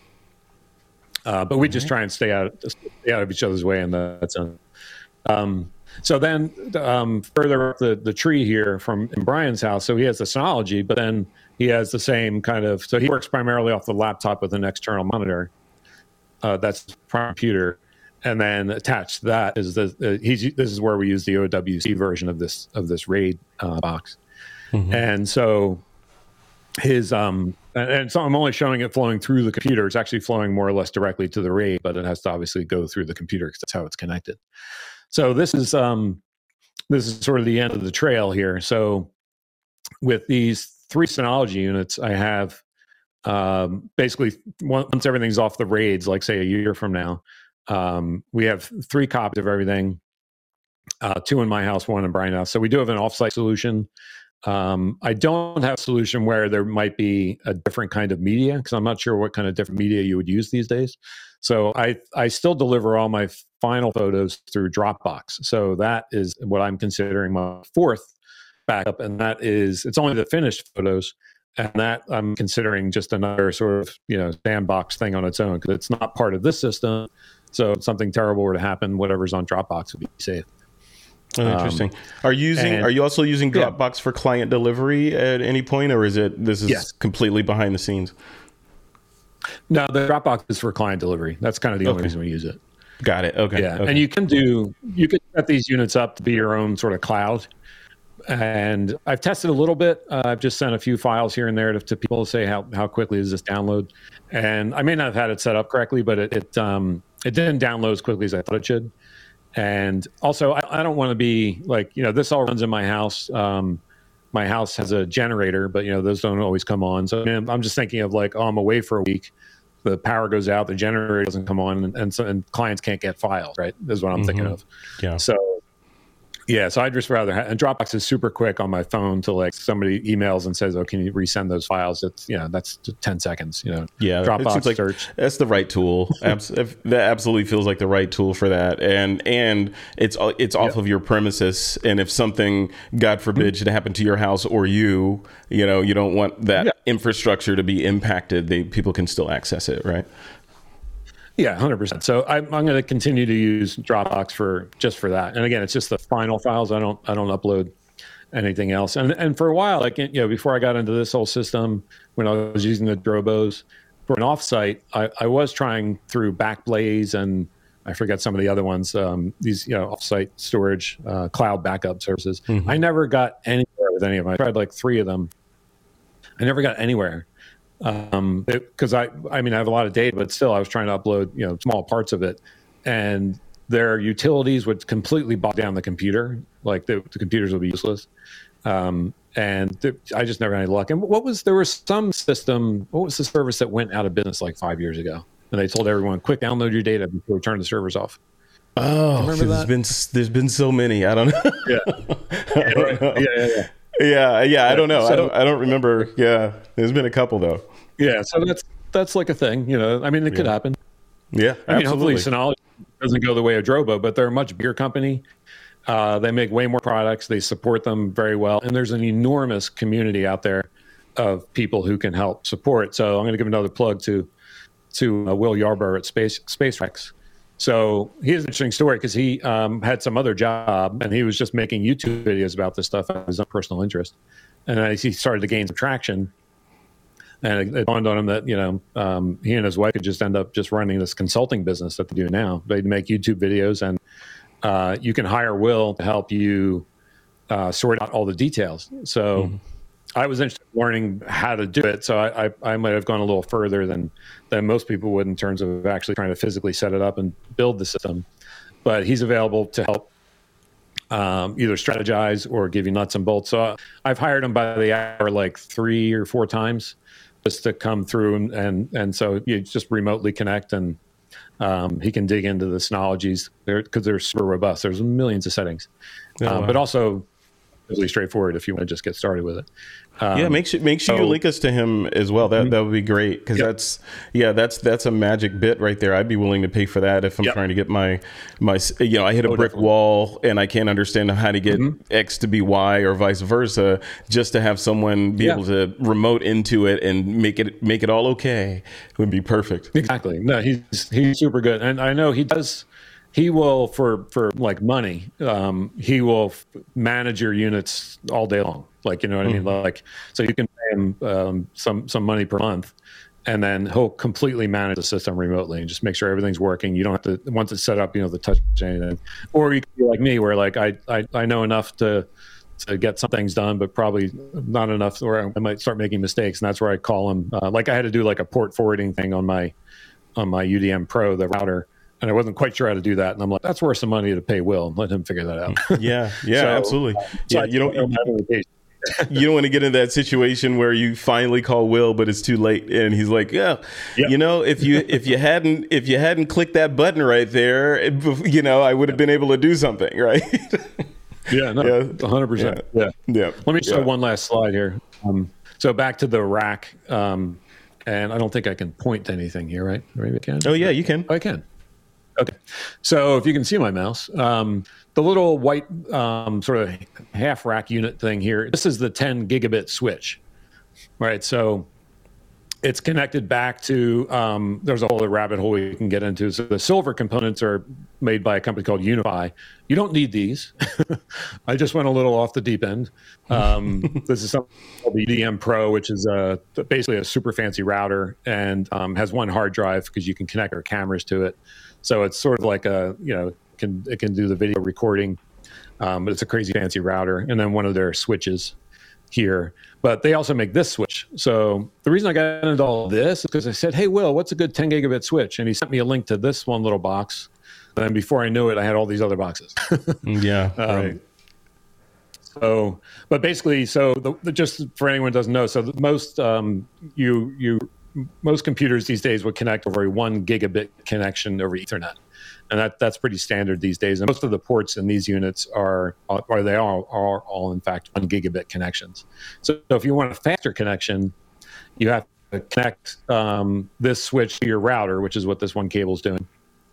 uh, but we just try and stay out stay out of each other's way, and that's on. Um, so then um, further up the, the tree here from in Brian's house, so he has the Synology, but then he has the same kind of, so he works primarily off the laptop with an external monitor. Uh, that's his computer. And then attached to that is the, uh, he's, this is where we use the O W C version of this, of this RAID uh, box. Mm-hmm. And so his, um, and, and so I'm only showing it flowing through the computer. It's actually flowing more or less directly to the RAID, but it has to obviously go through the computer because that's how it's connected. So this is um, this is sort of the end of the trail here. So with these three Synology units, I have um, basically once everything's off the RAIDs, like say a year from now, um, we have three copies of everything. Uh, two in my house, one in Brian's house. So we do have an offsite solution. Um, I don't have a solution where there might be a different kind of media because I'm not sure what kind of different media you would use these days. So I I still deliver all my final photos through Dropbox. So that is what I'm considering my fourth backup, and that is it's only the finished photos, and that I'm considering just another sort of you know sandbox thing on its own because it's not part of this system. So if something terrible were to happen, whatever's on Dropbox would be safe. Oh, interesting. Um, are you using? And, are you also using Dropbox yeah. for client delivery at any point, or is it this is yes. completely behind the scenes? No, the Dropbox is for client delivery. That's kind of the okay. only reason we use it. Got it. Okay. Yeah, okay. and you can do you can set these units up to be your own sort of cloud. And I've tested a little bit. Uh, I've just sent a few files here and there to, to people to say how how quickly does this download. And I may not have had it set up correctly, but it it, um, it didn't download as quickly as I thought it should. And also, I, I don't want to be like, you know, this all runs in my house. Um, my house has a generator, but, you know, those don't always come on. So I mean, I'm just thinking of like, oh, I'm away for a week. The power goes out, the generator doesn't come on, and, and, so, and clients can't get files, right? This is what I'm mm-hmm. thinking of. Yeah. So, yeah, so I'd just rather have, and Dropbox is super quick on my phone to like somebody emails and says, oh, can you resend those files? It's, you know, that's ten seconds, you know. Yeah, Dropbox it seems like search. That's the right tool. Abs- if, that absolutely feels like the right tool for that. And and it's it's off yeah. of your premises. And if something, God forbid, mm-hmm. should happen to your house or you, you know, you don't want that yeah. infrastructure to be impacted. They people can still access it, right? Yeah, one hundred percent. So I'm, I'm going to continue to use Dropbox for just for that. And again, it's just the final files. I don't I don't upload anything else. And and for a while, like you know, before I got into this whole system, when I was using the Drobos for an offsite, I, I was trying through Backblaze and I forget some of the other ones. Um, these you know offsite storage, uh, cloud backup services. Mm-hmm. I never got anywhere with any of them. I tried like three of them. I never got anywhere. Um, because I, I mean, I have a lot of data, but still I was trying to upload, you know, small parts of it, and their utilities would completely bog down the computer. Like the, the computers would be useless. Um, and th- I just never had any luck. And what was, there was some system, what was the service that went out of business like five years ago? And they told everyone, quick, download your data before we turn the servers off. Oh, remember that? There's been, there's been so many. I don't know. Yeah. Yeah, right. yeah, yeah, yeah. Yeah, yeah, I don't know. So, I don't I don't remember. Yeah. There's been a couple though. Yeah, so that's that's like a thing, you know. I mean, it yeah. could happen. Yeah. I mean, absolutely. hopefully Synology doesn't go the way of Drobo, but they're a much bigger company. Uh, they make way more products. They support them very well, and there's an enormous community out there of people who can help support. So I'm going to give another plug to to uh, Will Yarborough at Space SpaceX. So he has an interesting story because he um, had some other job and he was just making YouTube videos about this stuff out of his own personal interest. And as he started to gain some traction, and it, it dawned on him that, you know, um, he and his wife could just end up just running this consulting business that they do now. They make YouTube videos, and uh, you can hire Will to help you uh, sort out all the details. So mm-hmm. I was interested in learning how to do it. So I, I, I might have gone a little further than, than most people would in terms of actually trying to physically set it up and build the system. But he's available to help um, either strategize or give you nuts and bolts. So I've hired him by the hour like three or four times just to come through. And, and, and so you just remotely connect, and um, he can dig into the Synologies because they're super robust. There's millions of settings. Oh, um, wow. But also really straightforward if you want to just get started with it. Um, yeah, make sure make sure so, you link us to him as well. That mm-hmm. that would be great, because yep. that's yeah that's that's a magic bit right there. I'd be willing to pay for that if I'm yep. trying to get my my you know I hit a oh, brick definitely. wall and I can't understand how to get mm-hmm. X to be Y or vice versa. Just to have someone be yeah. able to remote into it and make it make it all okay would be perfect. Exactly. No, he's he's super good, and I know he does. He will, for, for like money, um, he will f- manage your units all day long. Like, you know what mm. I mean? Like, so you can pay him um, some, some money per month, and then he'll completely manage the system remotely and just make sure everything's working. You don't have to, once it's set up, you know, to touch anything. Or you can be like me, where like I, I, I know enough to to get some things done, but probably not enough where I might start making mistakes. And that's where I call them. Uh, like I had to do like a port forwarding thing on my on my U D M Pro, the router, and I wasn't quite sure how to do that. And I'm like, that's worth some money to pay Will and let him figure that out. Yeah, yeah, so, absolutely. So yeah, you don't. You don't want to get into that situation where you finally call Will, but it's too late, and he's like, "Yeah, yep. you know, if you if you hadn't if you hadn't clicked that button right there, it, you know, I would have been able to do something, right?" Yeah, no, yeah. one hundred percent. Yeah, yeah. Let me show yeah. one last slide here. Um, so back to the rack, um, and I don't think I can point to anything here, right? Maybe I can. Oh yeah, you can. Oh, I can. Okay. So if you can see my mouse, um, the little white um, sort of half rack unit thing here, this is the ten gigabit switch, right? So it's connected back to, um, there's a whole other rabbit hole we can get into. So the silver components are made by a company called Unify. You don't need these. I just went a little off the deep end. Um, this is something called the U D M Pro, which is a, basically a super fancy router and um, has one hard drive because you can connect our cameras to it. So it's sort of like a, you know, can it can do the video recording, um, but it's a crazy fancy router. And then one of their switches here. But they also make this switch. So the reason I got into all this is because I said, hey, Will, what's a good ten gigabit switch? And he sent me a link to this one little box. And then before I knew it, I had all these other boxes. Yeah, um, right. So, but basically, so the, the, just for anyone who doesn't know, so the most um, you you most computers these days would connect over a one gigabit connection over Ethernet, and that that's pretty standard these days. And most of the ports in these units are, or they are, are all in fact one gigabit connections. So, so if you want a faster connection, you have to connect um, this switch to your router, which is what this one cable is doing.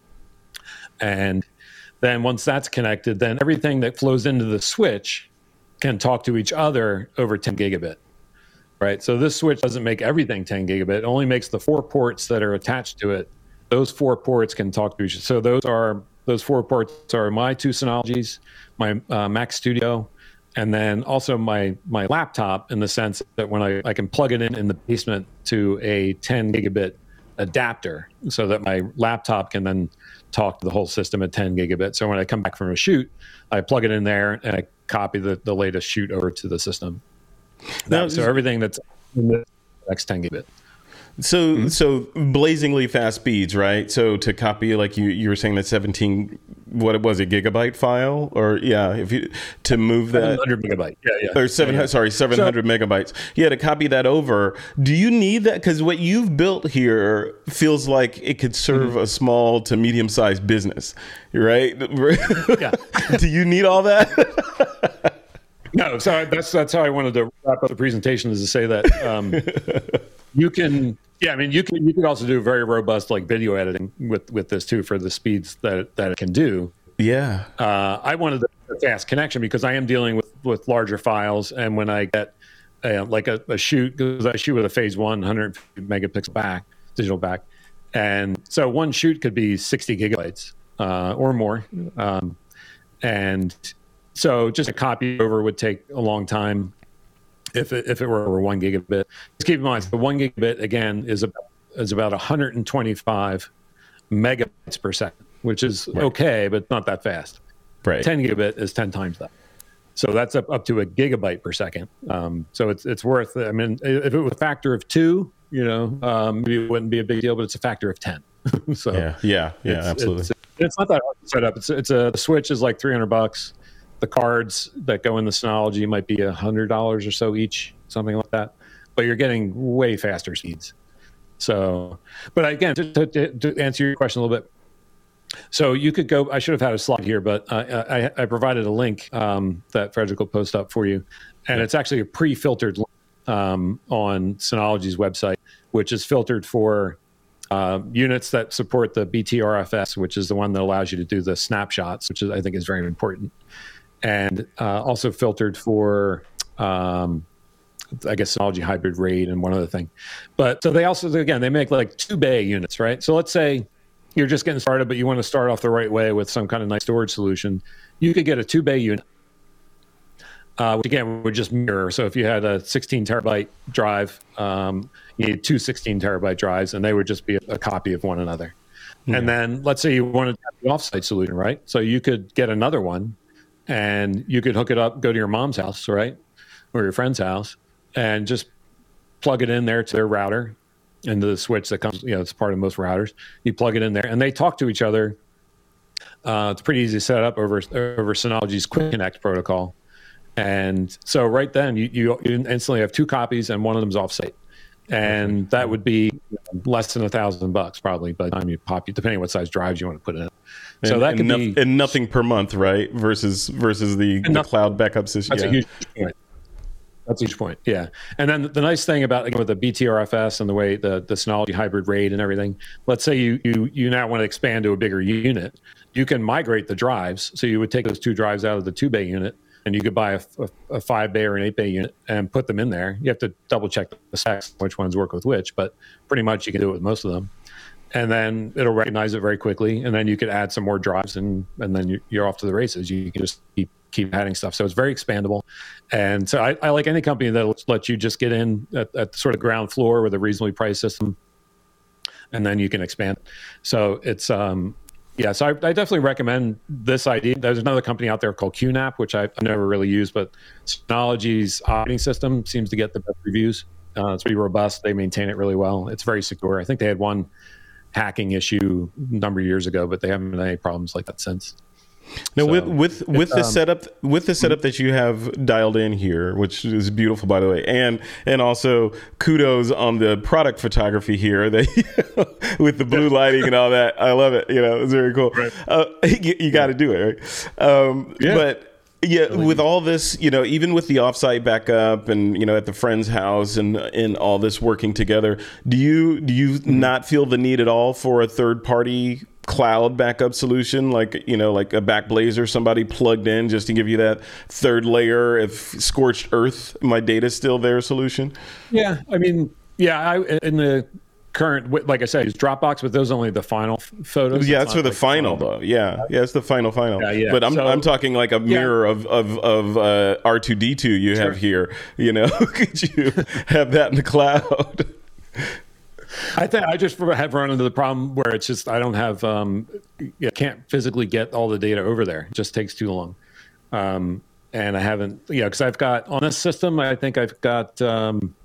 And then once that's connected, then everything that flows into the switch can talk to each other over ten gigabit. Right. So this switch doesn't make everything ten gigabit. It only makes the four ports that are attached to it. Those four ports can talk to each other. So those are those four ports are my two Synologies, my uh, Mac Studio, and then also my my laptop, in the sense that when I, I can plug it in in the basement to a ten gigabit adapter, so that my laptop can then talk to the whole system at ten gigabit. So when I come back from a shoot, I plug it in there and I copy the, the latest shoot over to the system. Now, so everything that's in the next ten gigabit. So, mm-hmm. so blazingly fast speeds, right? So to copy, like you, you were saying, that seventeen, what it was, a gigabyte file, or yeah, if you to move that seven hundred megabyte, yeah, yeah, or seven, yeah, yeah. sorry, seven hundred so, megabytes, yeah, to copy that over. Do you need that? Because what you've built here feels like it could serve mm-hmm. a small to medium sized business, right? Yeah. Do you need all that? No, so that's that's how I wanted to wrap up the presentation, is to say that um, you can, yeah, I mean, you can you could also do very robust like video editing with with this too, for the speeds that that it can do. Yeah, uh, I wanted a fast connection because I am dealing with with larger files, and when I get uh, like a, a shoot, because I shoot with a phase one, one hundred fifty megapixel back, digital back, and so one shoot could be sixty gigabytes uh, or more, um, and so just a copy over would take a long time if it, if it were over one gigabit. Just keep in mind, the one gigabit, again, is about, is about one hundred twenty-five megabytes per second, which is right. okay, but not that fast. Right. ten gigabit is ten times that. So that's up, up to a gigabyte per second. Um, so it's it's worth, I mean, if it was a factor of two, you know, um, maybe it wouldn't be a big deal, but it's a factor of ten. So yeah, yeah, yeah, it's, absolutely. It's, it's not that hard to set up. It's, it's a the switch is like three hundred bucks. The cards that go in the Synology might be one hundred dollars or so each, something like that. But you're getting way faster speeds. So, but again, to, to, to answer your question a little bit, so you could go, I should have had a slide here, but uh, I, I provided a link um, that Frederick will post up for you. And it's actually a pre-filtered link um, on Synology's website, which is filtered for uh, units that support the B T R F S, which is the one that allows you to do the snapshots, which is, I think is very important. And uh, also filtered for, um, I guess, Synology Hybrid RAID and one other thing. But so they also, again, they make like two bay units, right? So let's say you're just getting started, but you want to start off the right way with some kind of nice storage solution. You could get a two bay unit, uh, which again would just mirror. So if you had a sixteen terabyte drive, um, you need two sixteen terabyte drives, and they would just be a, a copy of one another. Yeah. And then let's say you wanted to have the offsite solution, right? So you could get another one and you could hook it up, go to your mom's house, right, or your friend's house, and just plug it in there to their router, into the switch that comes, you know, it's part of most routers. You plug it in there, and they talk to each other. Uh, it's pretty easy to set up over over Synology's Quick Connect protocol, and so right then you you, you instantly have two copies, and one of them's offsite, and that would be less than a thousand bucks probably by the time you pop, depending on what size drives you want to put in. So and, that could and be no, and nothing per month, right? Versus versus the, the nothing, cloud backup system. That's yeah. a huge point. That's a huge point. Yeah. And then the nice thing about, again, with the B T R F S and the way the, the Synology hybrid RAID and everything, let's say you, you, you now want to expand to a bigger unit, you can migrate the drives. So you would take those two drives out of the two bay unit, and you could buy a, a, a five bay or an eight bay unit and put them in there. You have to double check the specs, which ones work with which, but pretty much you can do it with most of them. And then it'll recognize it very quickly. And then you could add some more drives, and, and then you're off to the races. You can just keep keep adding stuff. So it's very expandable. And so I, I like any company that lets you just get in at, at sort of ground floor with a reasonably priced system, and then you can expand. So it's, um, yeah, so I, I definitely recommend this idea. There's another company out there called Q NAP, which I've never really used, but Synology's operating system seems to get the best reviews. Uh, it's pretty robust. They maintain it really well. It's very secure. I think they had one hacking issue a number of years ago, but they haven't had any problems like that since. Now, so, with with with the um, setup with the setup that you have dialed in here, which is beautiful, by the way, and and also kudos on the product photography here, that with the blue lighting and all that. I love it. You know, it's very cool. Right. Uh, you you got to do it, right? Um, yeah. But yeah, with all this, you know, even with the offsite backup and, you know, at the friend's house and and all this working together, do you do you mm-hmm. not feel the need at all for a third party cloud backup solution, like, you know, like a Backblaze, somebody plugged in just to give you that third layer of scorched earth, my data's still there solution? Yeah, I mean, yeah, I in the current, like I said, it's Dropbox, but those are only the final f- photos. Yeah, it's that's for the like final, the though. Yeah, yeah, it's the final, final. Yeah, yeah. But I'm So, I'm talking like a mirror yeah. of of of uh, R two D two you Sure. have here. You know, could you have that in the cloud? I think I just have run into the problem where it's just I don't have um, I can't physically get all the data over there. It just takes too long, um, and I haven't. Yeah, because I've got on this system, I think I've got um,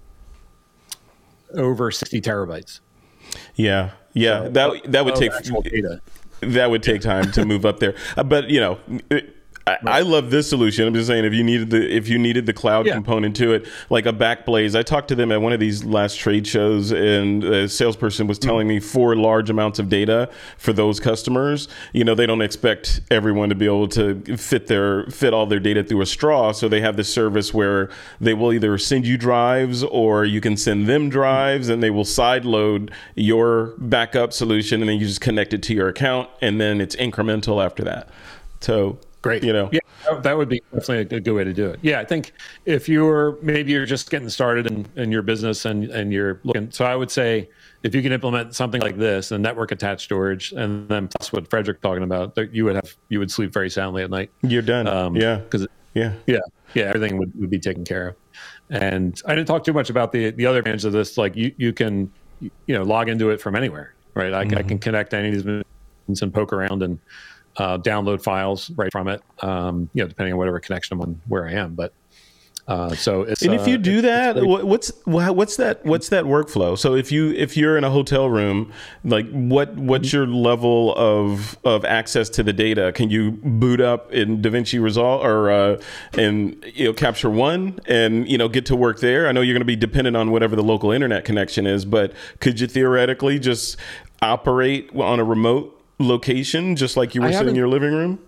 over sixty terabytes. Yeah, yeah. So, that that would of take actual data. that would take time to move up there. Uh, but you know. It, I, I love this solution. I'm just saying, if you needed the if you needed the cloud Yeah. component to it, like a Backblaze. I talked to them at one of these last trade shows, and a salesperson was telling me for large amounts of data for those customers, you know, they don't expect everyone to be able to fit their fit all their data through a straw. So they have this service where they will either send you drives or you can send them drives, and they will side load your backup solution, and then you just connect it to your account, and then it's incremental after that. So. Great. You know, yeah, that would be definitely a good way to do it. Yeah, I think if you're maybe you're just getting started in, in your business and, and you're looking, so I would say if you can implement something like this, the network attached storage, and then plus what Frederick's talking about, that you would have you would sleep very soundly at night. You're done. Um, yeah. Because yeah, yeah, yeah, everything would, would be taken care of. And I didn't talk too much about the the other advantage of this. Like you you can you know log into it from anywhere, right? I, mm-hmm. I can connect to any of these machines and poke around and. Uh, download files right from it, um, you know, depending on whatever connection I'm on, where I am. But uh, so it's and if you uh, do it's, that, it's really, what's what's that what's that workflow? So if you if you're in a hotel room, like what what's your level of of access to the data? Can you boot up in DaVinci Resolve or uh, and you know Capture One and you know get to work there? I know you're going to be dependent on whatever the local internet connection is, but could you theoretically just operate on a remote location just like you were sitting in your living room?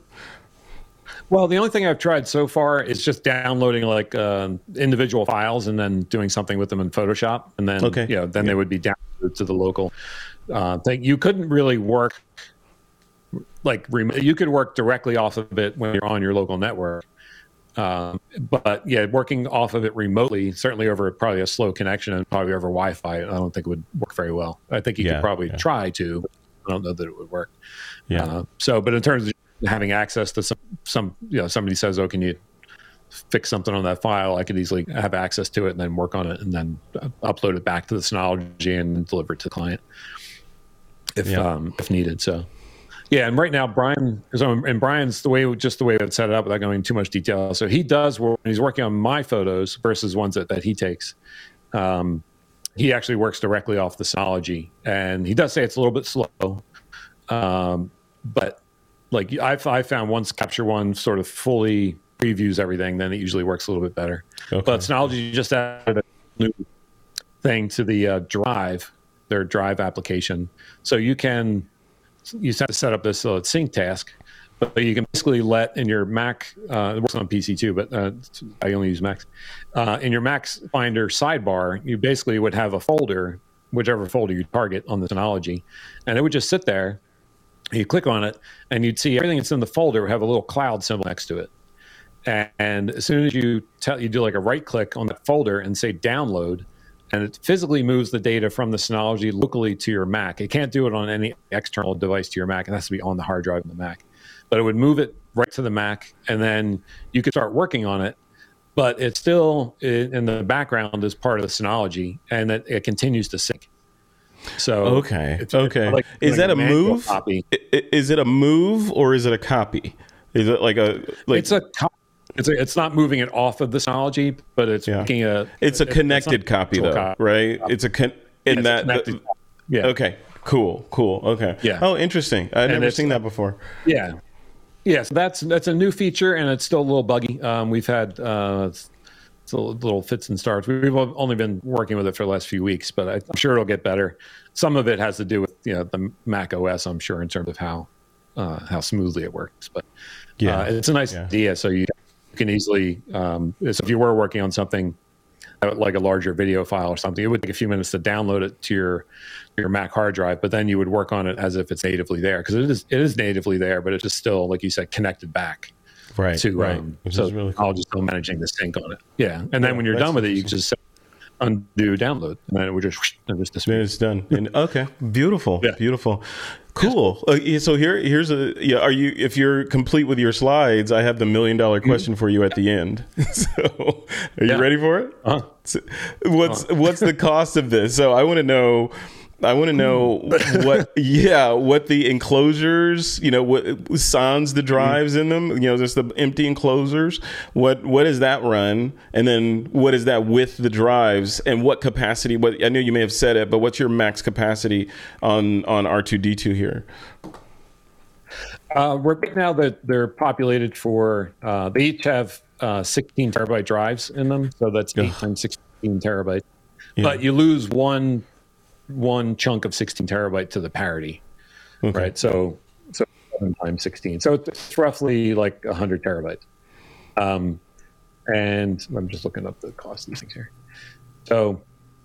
Well, the only thing I've tried so far is just downloading like uh, individual files and then doing something with them in Photoshop, and then okay. you know then yeah. they would be downloaded to the local uh, thing. You couldn't really work like rem- you could work directly off of it when you're on your local network, um, but yeah, working off of it remotely, certainly over probably a slow connection and probably over Wi-Fi, I don't think it would work very well. I think you yeah, could probably yeah. try to. But I don't know that it would work. Yeah. Uh, so, but in terms of having access to some, some, you know, somebody says, "Oh, can you fix something on that file?" I could easily have access to it and then work on it and then upload it back to the Synology and deliver it to the client if yeah. um, if needed. So, Yeah, and right now Brian, so and Brian's the way just the way it's set it up without going into too much detail. So he does work, he's working on my photos versus ones that, that he takes. Um, he actually works directly off the Synology, and he does say it's a little bit slow. Um, but like I've I found once Capture One sort of fully previews everything, then it usually works a little bit better. Okay. But Synology just added a new thing to the uh, Drive, their Drive application, so you can. You have to set up this uh, sync task, but you can basically let in your Mac, uh, it works on P C too, but uh, I only use Macs. Uh, in your Mac Finder sidebar, you basically would have a folder, whichever folder you target on the Synology, and it would just sit there. You click on it, and you'd see everything that's in the folder would have a little cloud symbol next to it. And, and as soon as you tell, you do like a right click on that folder and say download, and it physically moves the data from the Synology locally to your Mac. It can't do it on any external device to your Mac. It has to be on the hard drive in the Mac. But it would move it right to the Mac, and then you could start working on it. But it's still in the background as part of the Synology, and it, it continues to sync. So okay, it's, okay. It's like, is like that a move? Copy. Is it a move or is it a copy? Is it like a like? It's a copy. It's a, it's not moving it off of the Synology, but it's yeah. making a. It's a connected it's copy though, copy. right? It's a con- in yeah, that. The, yeah. Okay. Cool. Cool. Okay. Yeah. Oh, interesting. I've never seen that before. Yeah. Yeah. So that's that's a new feature, and it's still a little buggy. Um, we've had uh, it's, it's a little fits and starts. We've only been working with it for the last few weeks, but I'm sure it'll get better. Some of it has to do with you know the Mac O S, I'm sure, in terms of how uh, how smoothly it works. But yeah, uh, it's a nice yeah. idea. So you. You can easily, um, so if you were working on something like a larger video file or something, it would take a few minutes to download it to your your Mac hard drive, but then you would work on it as if it's natively there, because it is it is natively there, but it's just still, like you said, connected back. Right. To right. Um, Which so is really cool. I'll just still managing the sync on it. Yeah, and then yeah, when you're done with it, you can just say, undo download, and then it would just and just disappear. Then it's done. And okay, beautiful, yeah. beautiful. Cool. Uh, so here, here's a yeah. Are you? If you're complete with your slides, I have the million dollar question for you at the end. So, are you yeah. ready for it? Uh-huh. So, what's uh-huh. what's the cost of this? So, I want to know. I want to know what, yeah, what the enclosures, you know, what sans the drives in them, you know, just the empty enclosures. What what does that run, and then what is that with the drives, and what capacity? What I know you may have said it, but what's your max capacity on on R two D two here? Uh, right now that they're populated for, uh, they each have uh, sixteen terabyte drives in them, so that's eight times sixteen terabytes. Yeah. But you lose one. one chunk of sixteen terabyte to the parity, okay. right? So, so seven times sixteen. So it's roughly like one hundred terabytes. Um, and I'm just looking up the cost of these things here. So,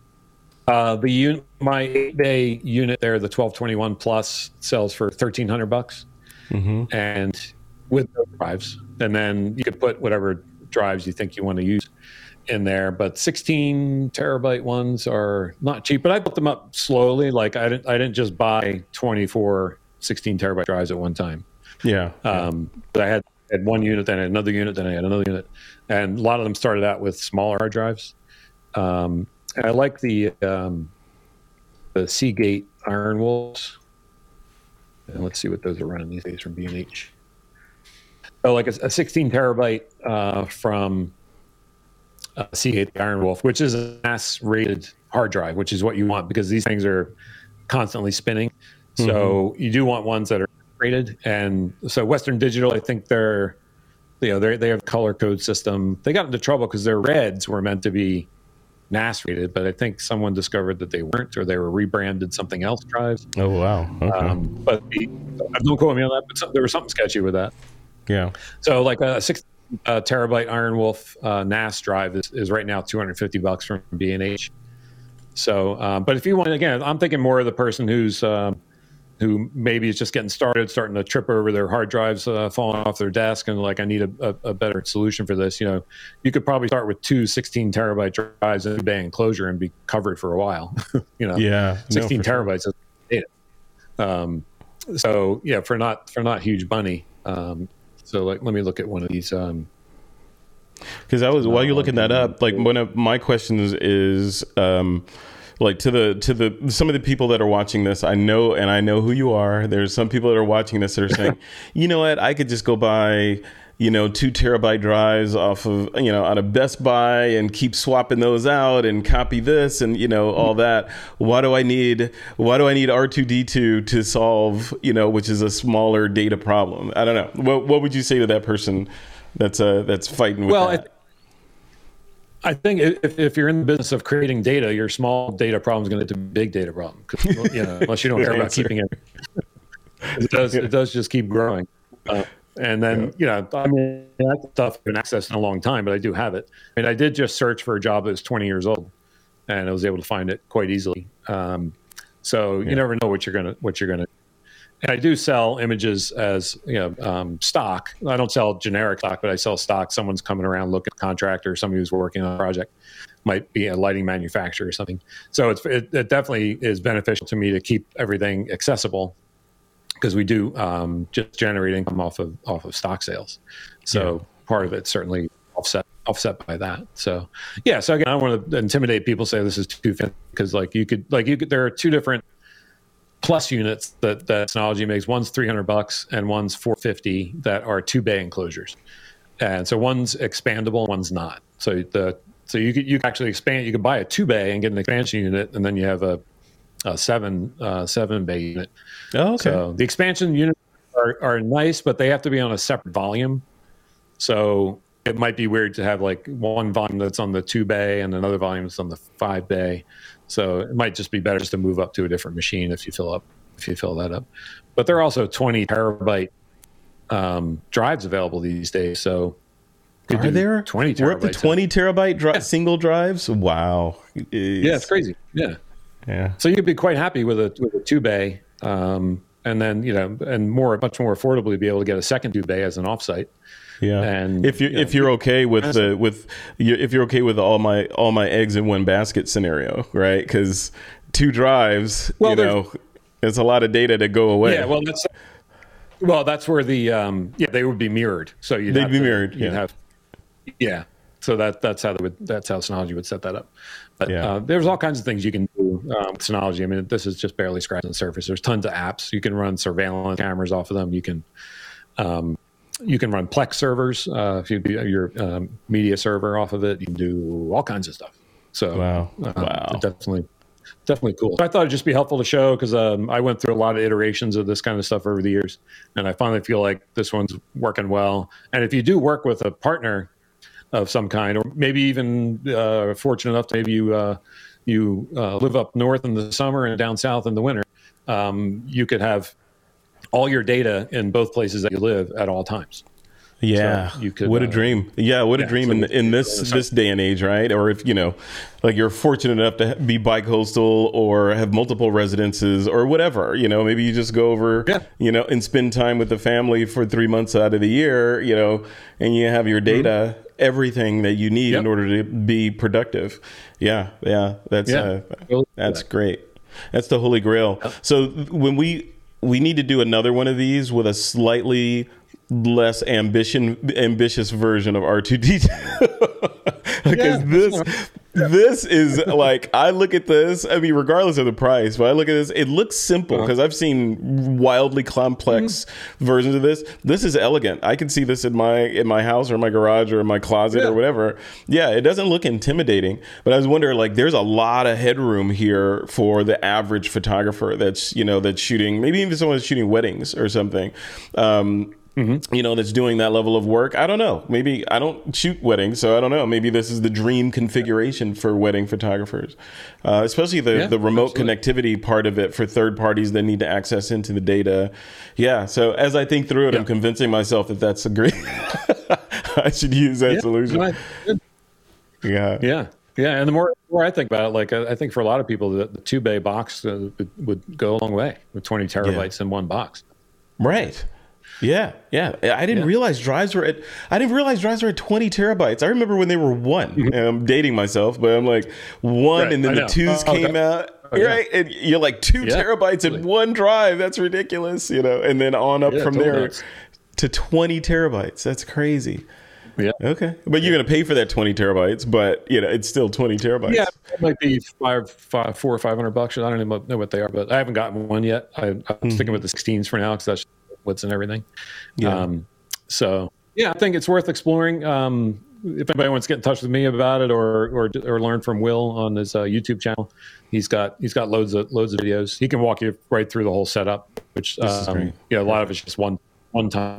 uh, the un- my eight bay unit there, the twelve twenty-one plus, sells for thirteen hundred bucks, mm-hmm. and with those drives, and then you could put whatever drives you think you want to use in there, but sixteen terabyte ones are not cheap, but I built them up slowly. Like I didn't, I didn't just buy twenty-four sixteen terabyte drives at one time. Yeah. Um, but I had, had one unit, then I had another unit, then I had another unit. And a lot of them started out with smaller hard drives. Um, and I like the, um, the Seagate Iron Wolves. And let's see what those are running these days from B and H. So like a, a sixteen terabyte, uh, from, Uh, Seagate Iron Wolf, which is a N A S rated hard drive, which is what you want because these things are constantly spinning. So mm-hmm. you do want ones that are rated. And so Western Digital, I think they're, you know, they they have a color code system. They got into trouble because their reds were meant to be N A S rated, but I think someone discovered that they weren't, or they were rebranded something else drives. Oh wow! Okay. Um, but the, don't quote me on that, but some, there was something sketcy with that. Yeah. So like a six. Uh, terabyte Iron Wolf uh, N A S drive is, is right now two hundred fifty bucks from B and H. So, um, but if you want, again, I'm thinking more of the person who's uh, who maybe is just getting started, starting to trip over their hard drives uh, falling off their desk, and like I need a, a, a better solution for this. You know, you could probably start with two sixteen terabyte drives in a bay enclosure and be covered for a while. you know, yeah, sixteen no, terabytes sure. is data. Um, so yeah, for not for not huge money. Um, So like, let me look at one of these. Um, Because I was while you're looking that up, like one of my questions is, um, like to the to the some of the people that are watching this, I know, and I know who you are. There's some people that are watching this that are saying, you know what, I could just go buy, you know, two terabyte drives off of, you know, out of Best Buy and keep swapping those out and copy this and, you know, all that. Why do I need, why do I need R two D two to solve, you know, which is a smaller data problem? I don't know. What, what would you say to that person that's, uh, that's fighting with well, that? I, I think if, if you're in the business of creating data, your small data problem is going to get to a big data problem. 'Cause, you know, unless you don't care about answer. keeping it. It does, it does just keep growing. Uh, And then, you know, I mean, that stuff I've been accessing a long time, but I do have it. I mean, I did just search for a job that was twenty years old, and I was able to find it quite easily. Um, so you Yeah. never know what you're gonna what you're gonna. And I do sell images as you know um, stock. I don't sell generic stock, but I sell stock. Someone's coming around looking at a contractor, somebody who's working on a project, might be a lighting manufacturer or something. So it's it, it definitely is beneficial to me to keep everything accessible, because we do um, just generate income off of off of stock sales. So yeah. part of it's certainly offset offset by that. So yeah. So again, I don't want to intimidate people. Say this is too fancy, because like you could like you could. There are two different plus units that that Synology makes. One's three hundred bucks and one's four fifty that are two bay enclosures. And so one's expandable, one's not. So the so you could you could actually expand. You could buy a two bay and get an expansion unit, and then you have a a seven uh, seven bay unit. Oh, okay. So the expansion units are, are nice, but they have to be on a separate volume. So it might be weird to have like one volume that's on the two bay and another volume that's on the five bay. So it might just be better just to move up to a different machine if you fill up if you fill that up. But there are also twenty terabyte um, drives available these days. So are there twenty terabytes? We're up to twenty terabyte dri- yeah. single drives. Wow. It's, yeah, it's crazy. Yeah. Yeah. So you could be quite happy with a with a two bay, um, and then you know, and more much more affordably be able to get a second two bay as an offsite. Yeah. And if you you know, if you're okay with the with if you're okay with all my all my eggs in one basket scenario, right? Because two drives, well, you know, it's a lot of data to go away. Yeah. Well, that's well, that's where the um, yeah they would be mirrored. So you'd they'd have be to, mirrored. You'd yeah. have yeah. So that that's how they would that's how Synology would set that up. But yeah. uh, there's all kinds of things you can do um, with Synology. I mean, this is just barely scratching the surface. There's tons of apps. You can run surveillance cameras off of them. You can um, you can run Plex servers uh, if you do your um, media server off of it. You can do all kinds of stuff. So wow, uh, wow, definitely definitely cool. So I thought it'd just be helpful to show, because um, I went through a lot of iterations of this kind of stuff over the years, and I finally feel like this one's working well. And if you do work with a partner of some kind, or maybe even uh, fortunate enough to maybe you uh, you uh, live up north in the summer and down south in the winter, um, you could have all your data in both places that you live at all times. Yeah, so you could, what a uh, dream! Yeah, what yeah, a dream so in in this this day and age, right? Or if you know, like you're fortunate enough to be bi-coastal or have multiple residences or whatever, you know, maybe you just go over, yeah. you know, and spend time with the family for three months out of the year, you know, and you have your data. Mm-hmm. Everything that you need yep. in order to be productive. Yeah, yeah, that's yeah. Uh, that's great. That's the holy grail. Yep. So when we we need to do another one of these with a slightly less ambition ambitious version of R two D two. Because yeah. this this is like, I look at this, I mean, regardless of the price, but I look at this, it looks simple, because uh-huh. I've seen wildly complex mm-hmm. versions of this. This is elegant. I can see this in my in my house or my garage or in my closet yeah. or whatever. Yeah, it doesn't look intimidating, but I was wondering, like, there's a lot of headroom here for the average photographer that's, you know, that's shooting, maybe even someone that's shooting weddings or something. Um, Mm-hmm. You know, that's doing that level of work. I don't know. Maybe I don't shoot weddings, so I don't know. Maybe this is the dream configuration for wedding photographers, uh, especially the, yeah, the remote absolutely. connectivity part of it for third parties that need to access into the data. Yeah. So as I think through it, yeah. I'm convincing myself that that's a great. I should use that yeah, solution. Right. Yeah. Yeah. Yeah. And the more, the more I think about it, like I, I think for a lot of people, the, the two bay box uh, would, would go a long way with twenty terabytes yeah. in one box. Right. Yeah, yeah. I didn't yeah. realize drives were at. I didn't realize drives were at twenty terabytes. I remember when they were one. Mm-hmm. And I'm dating myself, but I'm like one, right, and then the twos uh, came okay. out. Oh, right, yeah. And you're like two yeah. terabytes in one drive. That's ridiculous, you know. And then on up yeah, from there nuts. to twenty terabytes. That's crazy. Yeah. Okay. But you're going to pay for that twenty terabytes, but you know, it's still twenty terabytes. Yeah. It might be five, five, four or five hundred bucks. I don't even know what they are, but I haven't gotten one yet. I, I'm mm-hmm. sticking with the sixteens for now because that's what's in everything. Yeah. Um, so yeah, I think it's worth exploring. Um, if anybody wants to get in touch with me about it or, or, or learn from Will on his uh, YouTube channel, he's got, he's got loads of, loads of videos. He can walk you right through the whole setup, which, um, you know, a lot of it's just one, one time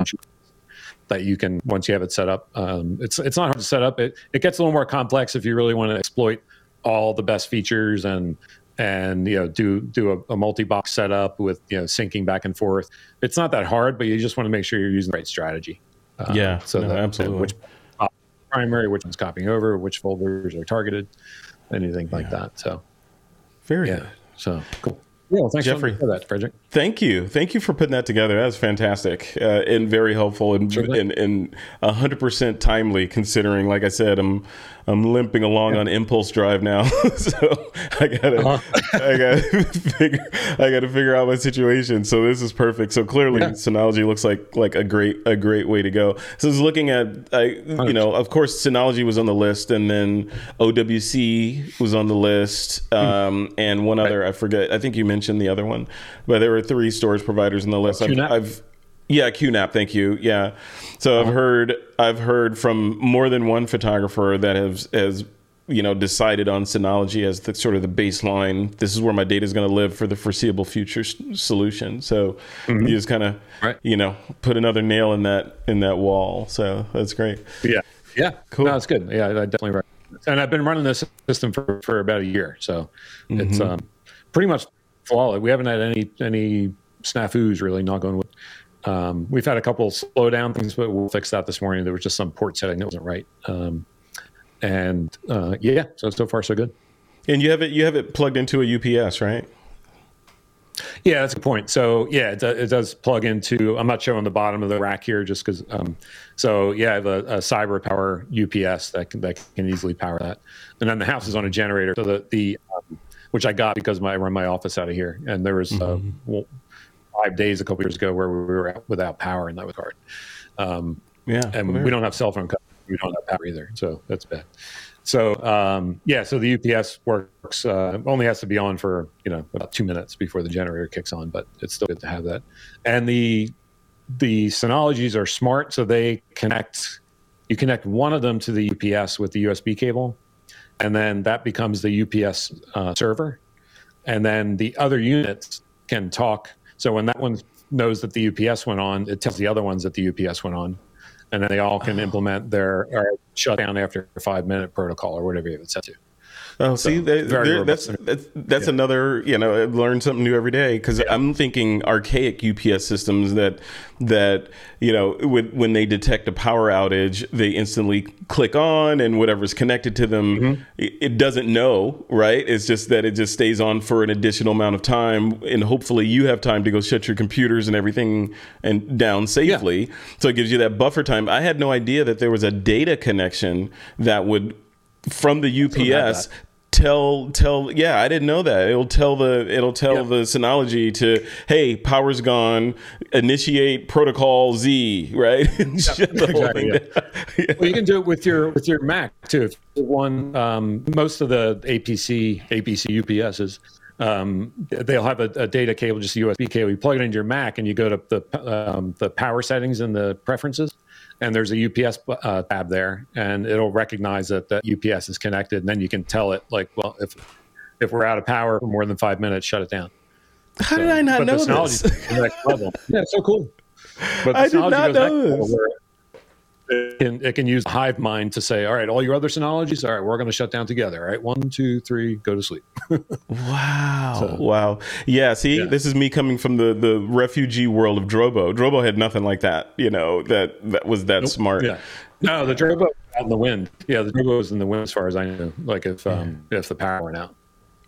that you can, once you have it set up. Um, it's it's not hard to set up. It it gets a little more complex if you really want to exploit all the best features and and you know do do a, a multi-box setup with you know syncing back and forth. It's not that hard, but you just want to make sure you're using the right strategy. Uh, yeah, so no, that, absolutely. Which primary, which one's copying over, which folders are targeted, anything like yeah. that. So very yeah. good. So cool. Yeah, well, thanks Jeffrey, for that, Frederick. Thank you. Thank you for putting that together. That was fantastic uh, and very helpful and, and, and one hundred percent timely considering, like I said, I'm I'm limping along yeah. on impulse drive now. so I gotta uh-huh. I gotta figure I gotta figure out my situation. So this is perfect. So clearly yeah. Synology looks like like a great a great way to go. So I was looking at I you know, of course Synology was on the list and then O W C was on the list um, and one other I forget I think you mentioned the other one. But there were three storage providers on the list. I've, I've yeah, Q NAP. Thank you. Yeah. So I've heard I've heard from more than one photographer that has has you know decided on Synology as the sort of the baseline. This is where my data is going to live for the foreseeable future s- solution. So mm-hmm. you just kind of right. you know put another nail in that in that wall. So that's great. Yeah. Yeah. Cool. No, it's good. Yeah, I definitely recommend it. And I've been running this system for, for about a year, so mm-hmm. it's um, pretty much flawless. We haven't had any any snafus really. Not going with. Um, we've had a couple slow down things, but we'll fix that this morning. There was just some port setting that wasn't right, um, and uh, yeah, so so far so good. And you have it you have it plugged into a U P S, right? Yeah, that's a good point. So yeah, it, it does plug into. I'm not showing the bottom of the rack here, just because. Um, so yeah, I have a, a Cyber Power U P S that can, that can easily power that, and then the house is on a generator. So the the um, which I got because my, I run my office out of here, and there was uh, mm-hmm. well, five days a couple years ago where we were out without power, and that was hard. Um, yeah, and well, we don't have cell phone coverage. We don't have power either, so that's bad. So um, yeah, so the U P S works. Uh, only has to be on for you know about two minutes before the generator kicks on, but it's still good to have that. And the the Synologies are smart, so they connect. You connect one of them to the U P S with the U S B cable, and then that becomes the U P S uh, server. And then the other units can talk. So when that one knows that the U P S went on, it tells the other ones that the U P S went on. And then they all can oh. implement their or shut down after a five minute protocol or whatever you have it set to. Oh, so see, they, that's that's, that's yeah. another, you know, I learn something new every day because yeah. I'm thinking archaic U P S systems that that you know when when they detect a power outage, they instantly click on and whatever's connected to them, mm-hmm. it, it doesn't know, right? It's just that it just stays on for an additional amount of time, and hopefully you have time to go shut your computers and everything and down safely. Yeah. So it gives you that buffer time. I had no idea that there was a data connection that would from the U P S. Tell tell yeah I didn't know that it'll tell the it'll tell yeah. the Synology to hey power's gone, initiate protocol Z, right? And yeah, exactly, yeah. yeah. Well, you can do it with your with your Mac too. If you one um, most of the A P C A P C U P Ss um, they'll have a, a data cable, just a U S B cable. You plug it into your Mac and you go to the um, the power settings and the preferences. And there's a U P S uh, tab there, and it'll recognize that that U P S is connected, and then you can tell it, like, well, if if we're out of power for more than five minutes, shut it down. How so, did I not know this? The next level. Yeah, it's so cool. But the I did not know this. It can, it can use Hive Mind to say, all right, all your other Synologies, all right, we're going to shut down together. All right, one, two, three, go to sleep. Wow. So, wow. Yeah, see, yeah. This is me coming from the, the refugee world of Drobo. Drobo had nothing like that, you know, that, that was that nope. smart. Yeah. No, the Drobo was out in the wind. Yeah, the Drobo was in the wind as far as I know, like if um, if the power went out. Yeah,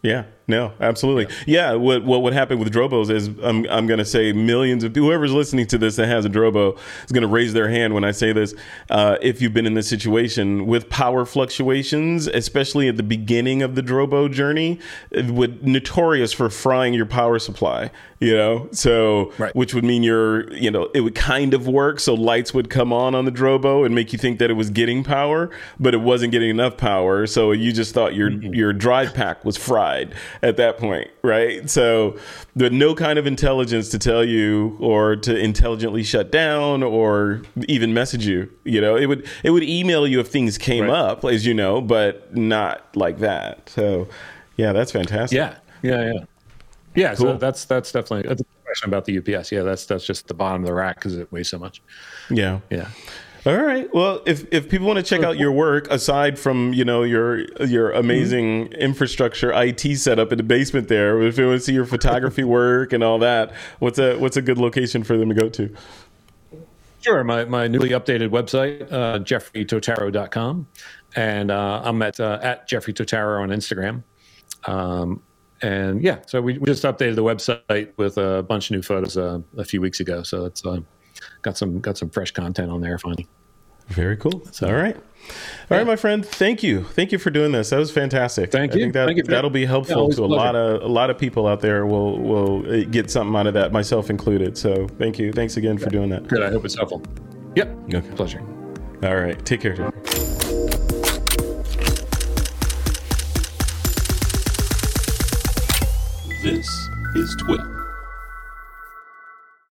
no, absolutely. Yeah. yeah what what would happen with Drobos is I'm I'm going to say millions of whoever's listening to this that has a Drobo is going to raise their hand when I say this. Uh, if you've been in this situation with power fluctuations, especially at the beginning of the Drobo journey, it would notorious for frying your power supply. You know, so right. which would mean you're, you know, it would kind of work. So lights would come on on the Drobo and make you think that it was getting power, but it wasn't getting enough power. So you just thought your mm-hmm. your drive pack was fried at that point. Right. So there's no kind of intelligence to tell you or to intelligently shut down or even message you. You know, it would it would email you if things came right. up, as you know, but not like that. So, yeah, that's fantastic. Yeah. Yeah. Yeah. Yeah, cool. so that's that's definitely that's a question about the U P S. Yeah, that's that's just the bottom of the rack because it weighs so much. Yeah, yeah. All right. Well, if if people want to check out your work aside from you know your your amazing mm-hmm. infrastructure I T setup in the basement there, if they want to see your photography work and all that, what's a what's a good location for them to go to? Sure. My my newly updated website, uh, jeffrey totaro dot com, and uh, I'm at uh, at Jeffrey Totaro on Instagram. Um, And yeah, so we, we just updated the website with a bunch of new photos uh, a few weeks ago. So it's uh, got some got some fresh content on there finally. Very cool. So, all right. All yeah. right, my friend. Thank you. Thank you for doing this. That was fantastic. Thank I you. think that, Thank you that'll be helpful yeah, to a lot of a lot of people out there will will get something out of that, myself included. So thank you. Thanks again for doing that. Good. I hope it's helpful. Yep. Okay. Pleasure. All right. Take care.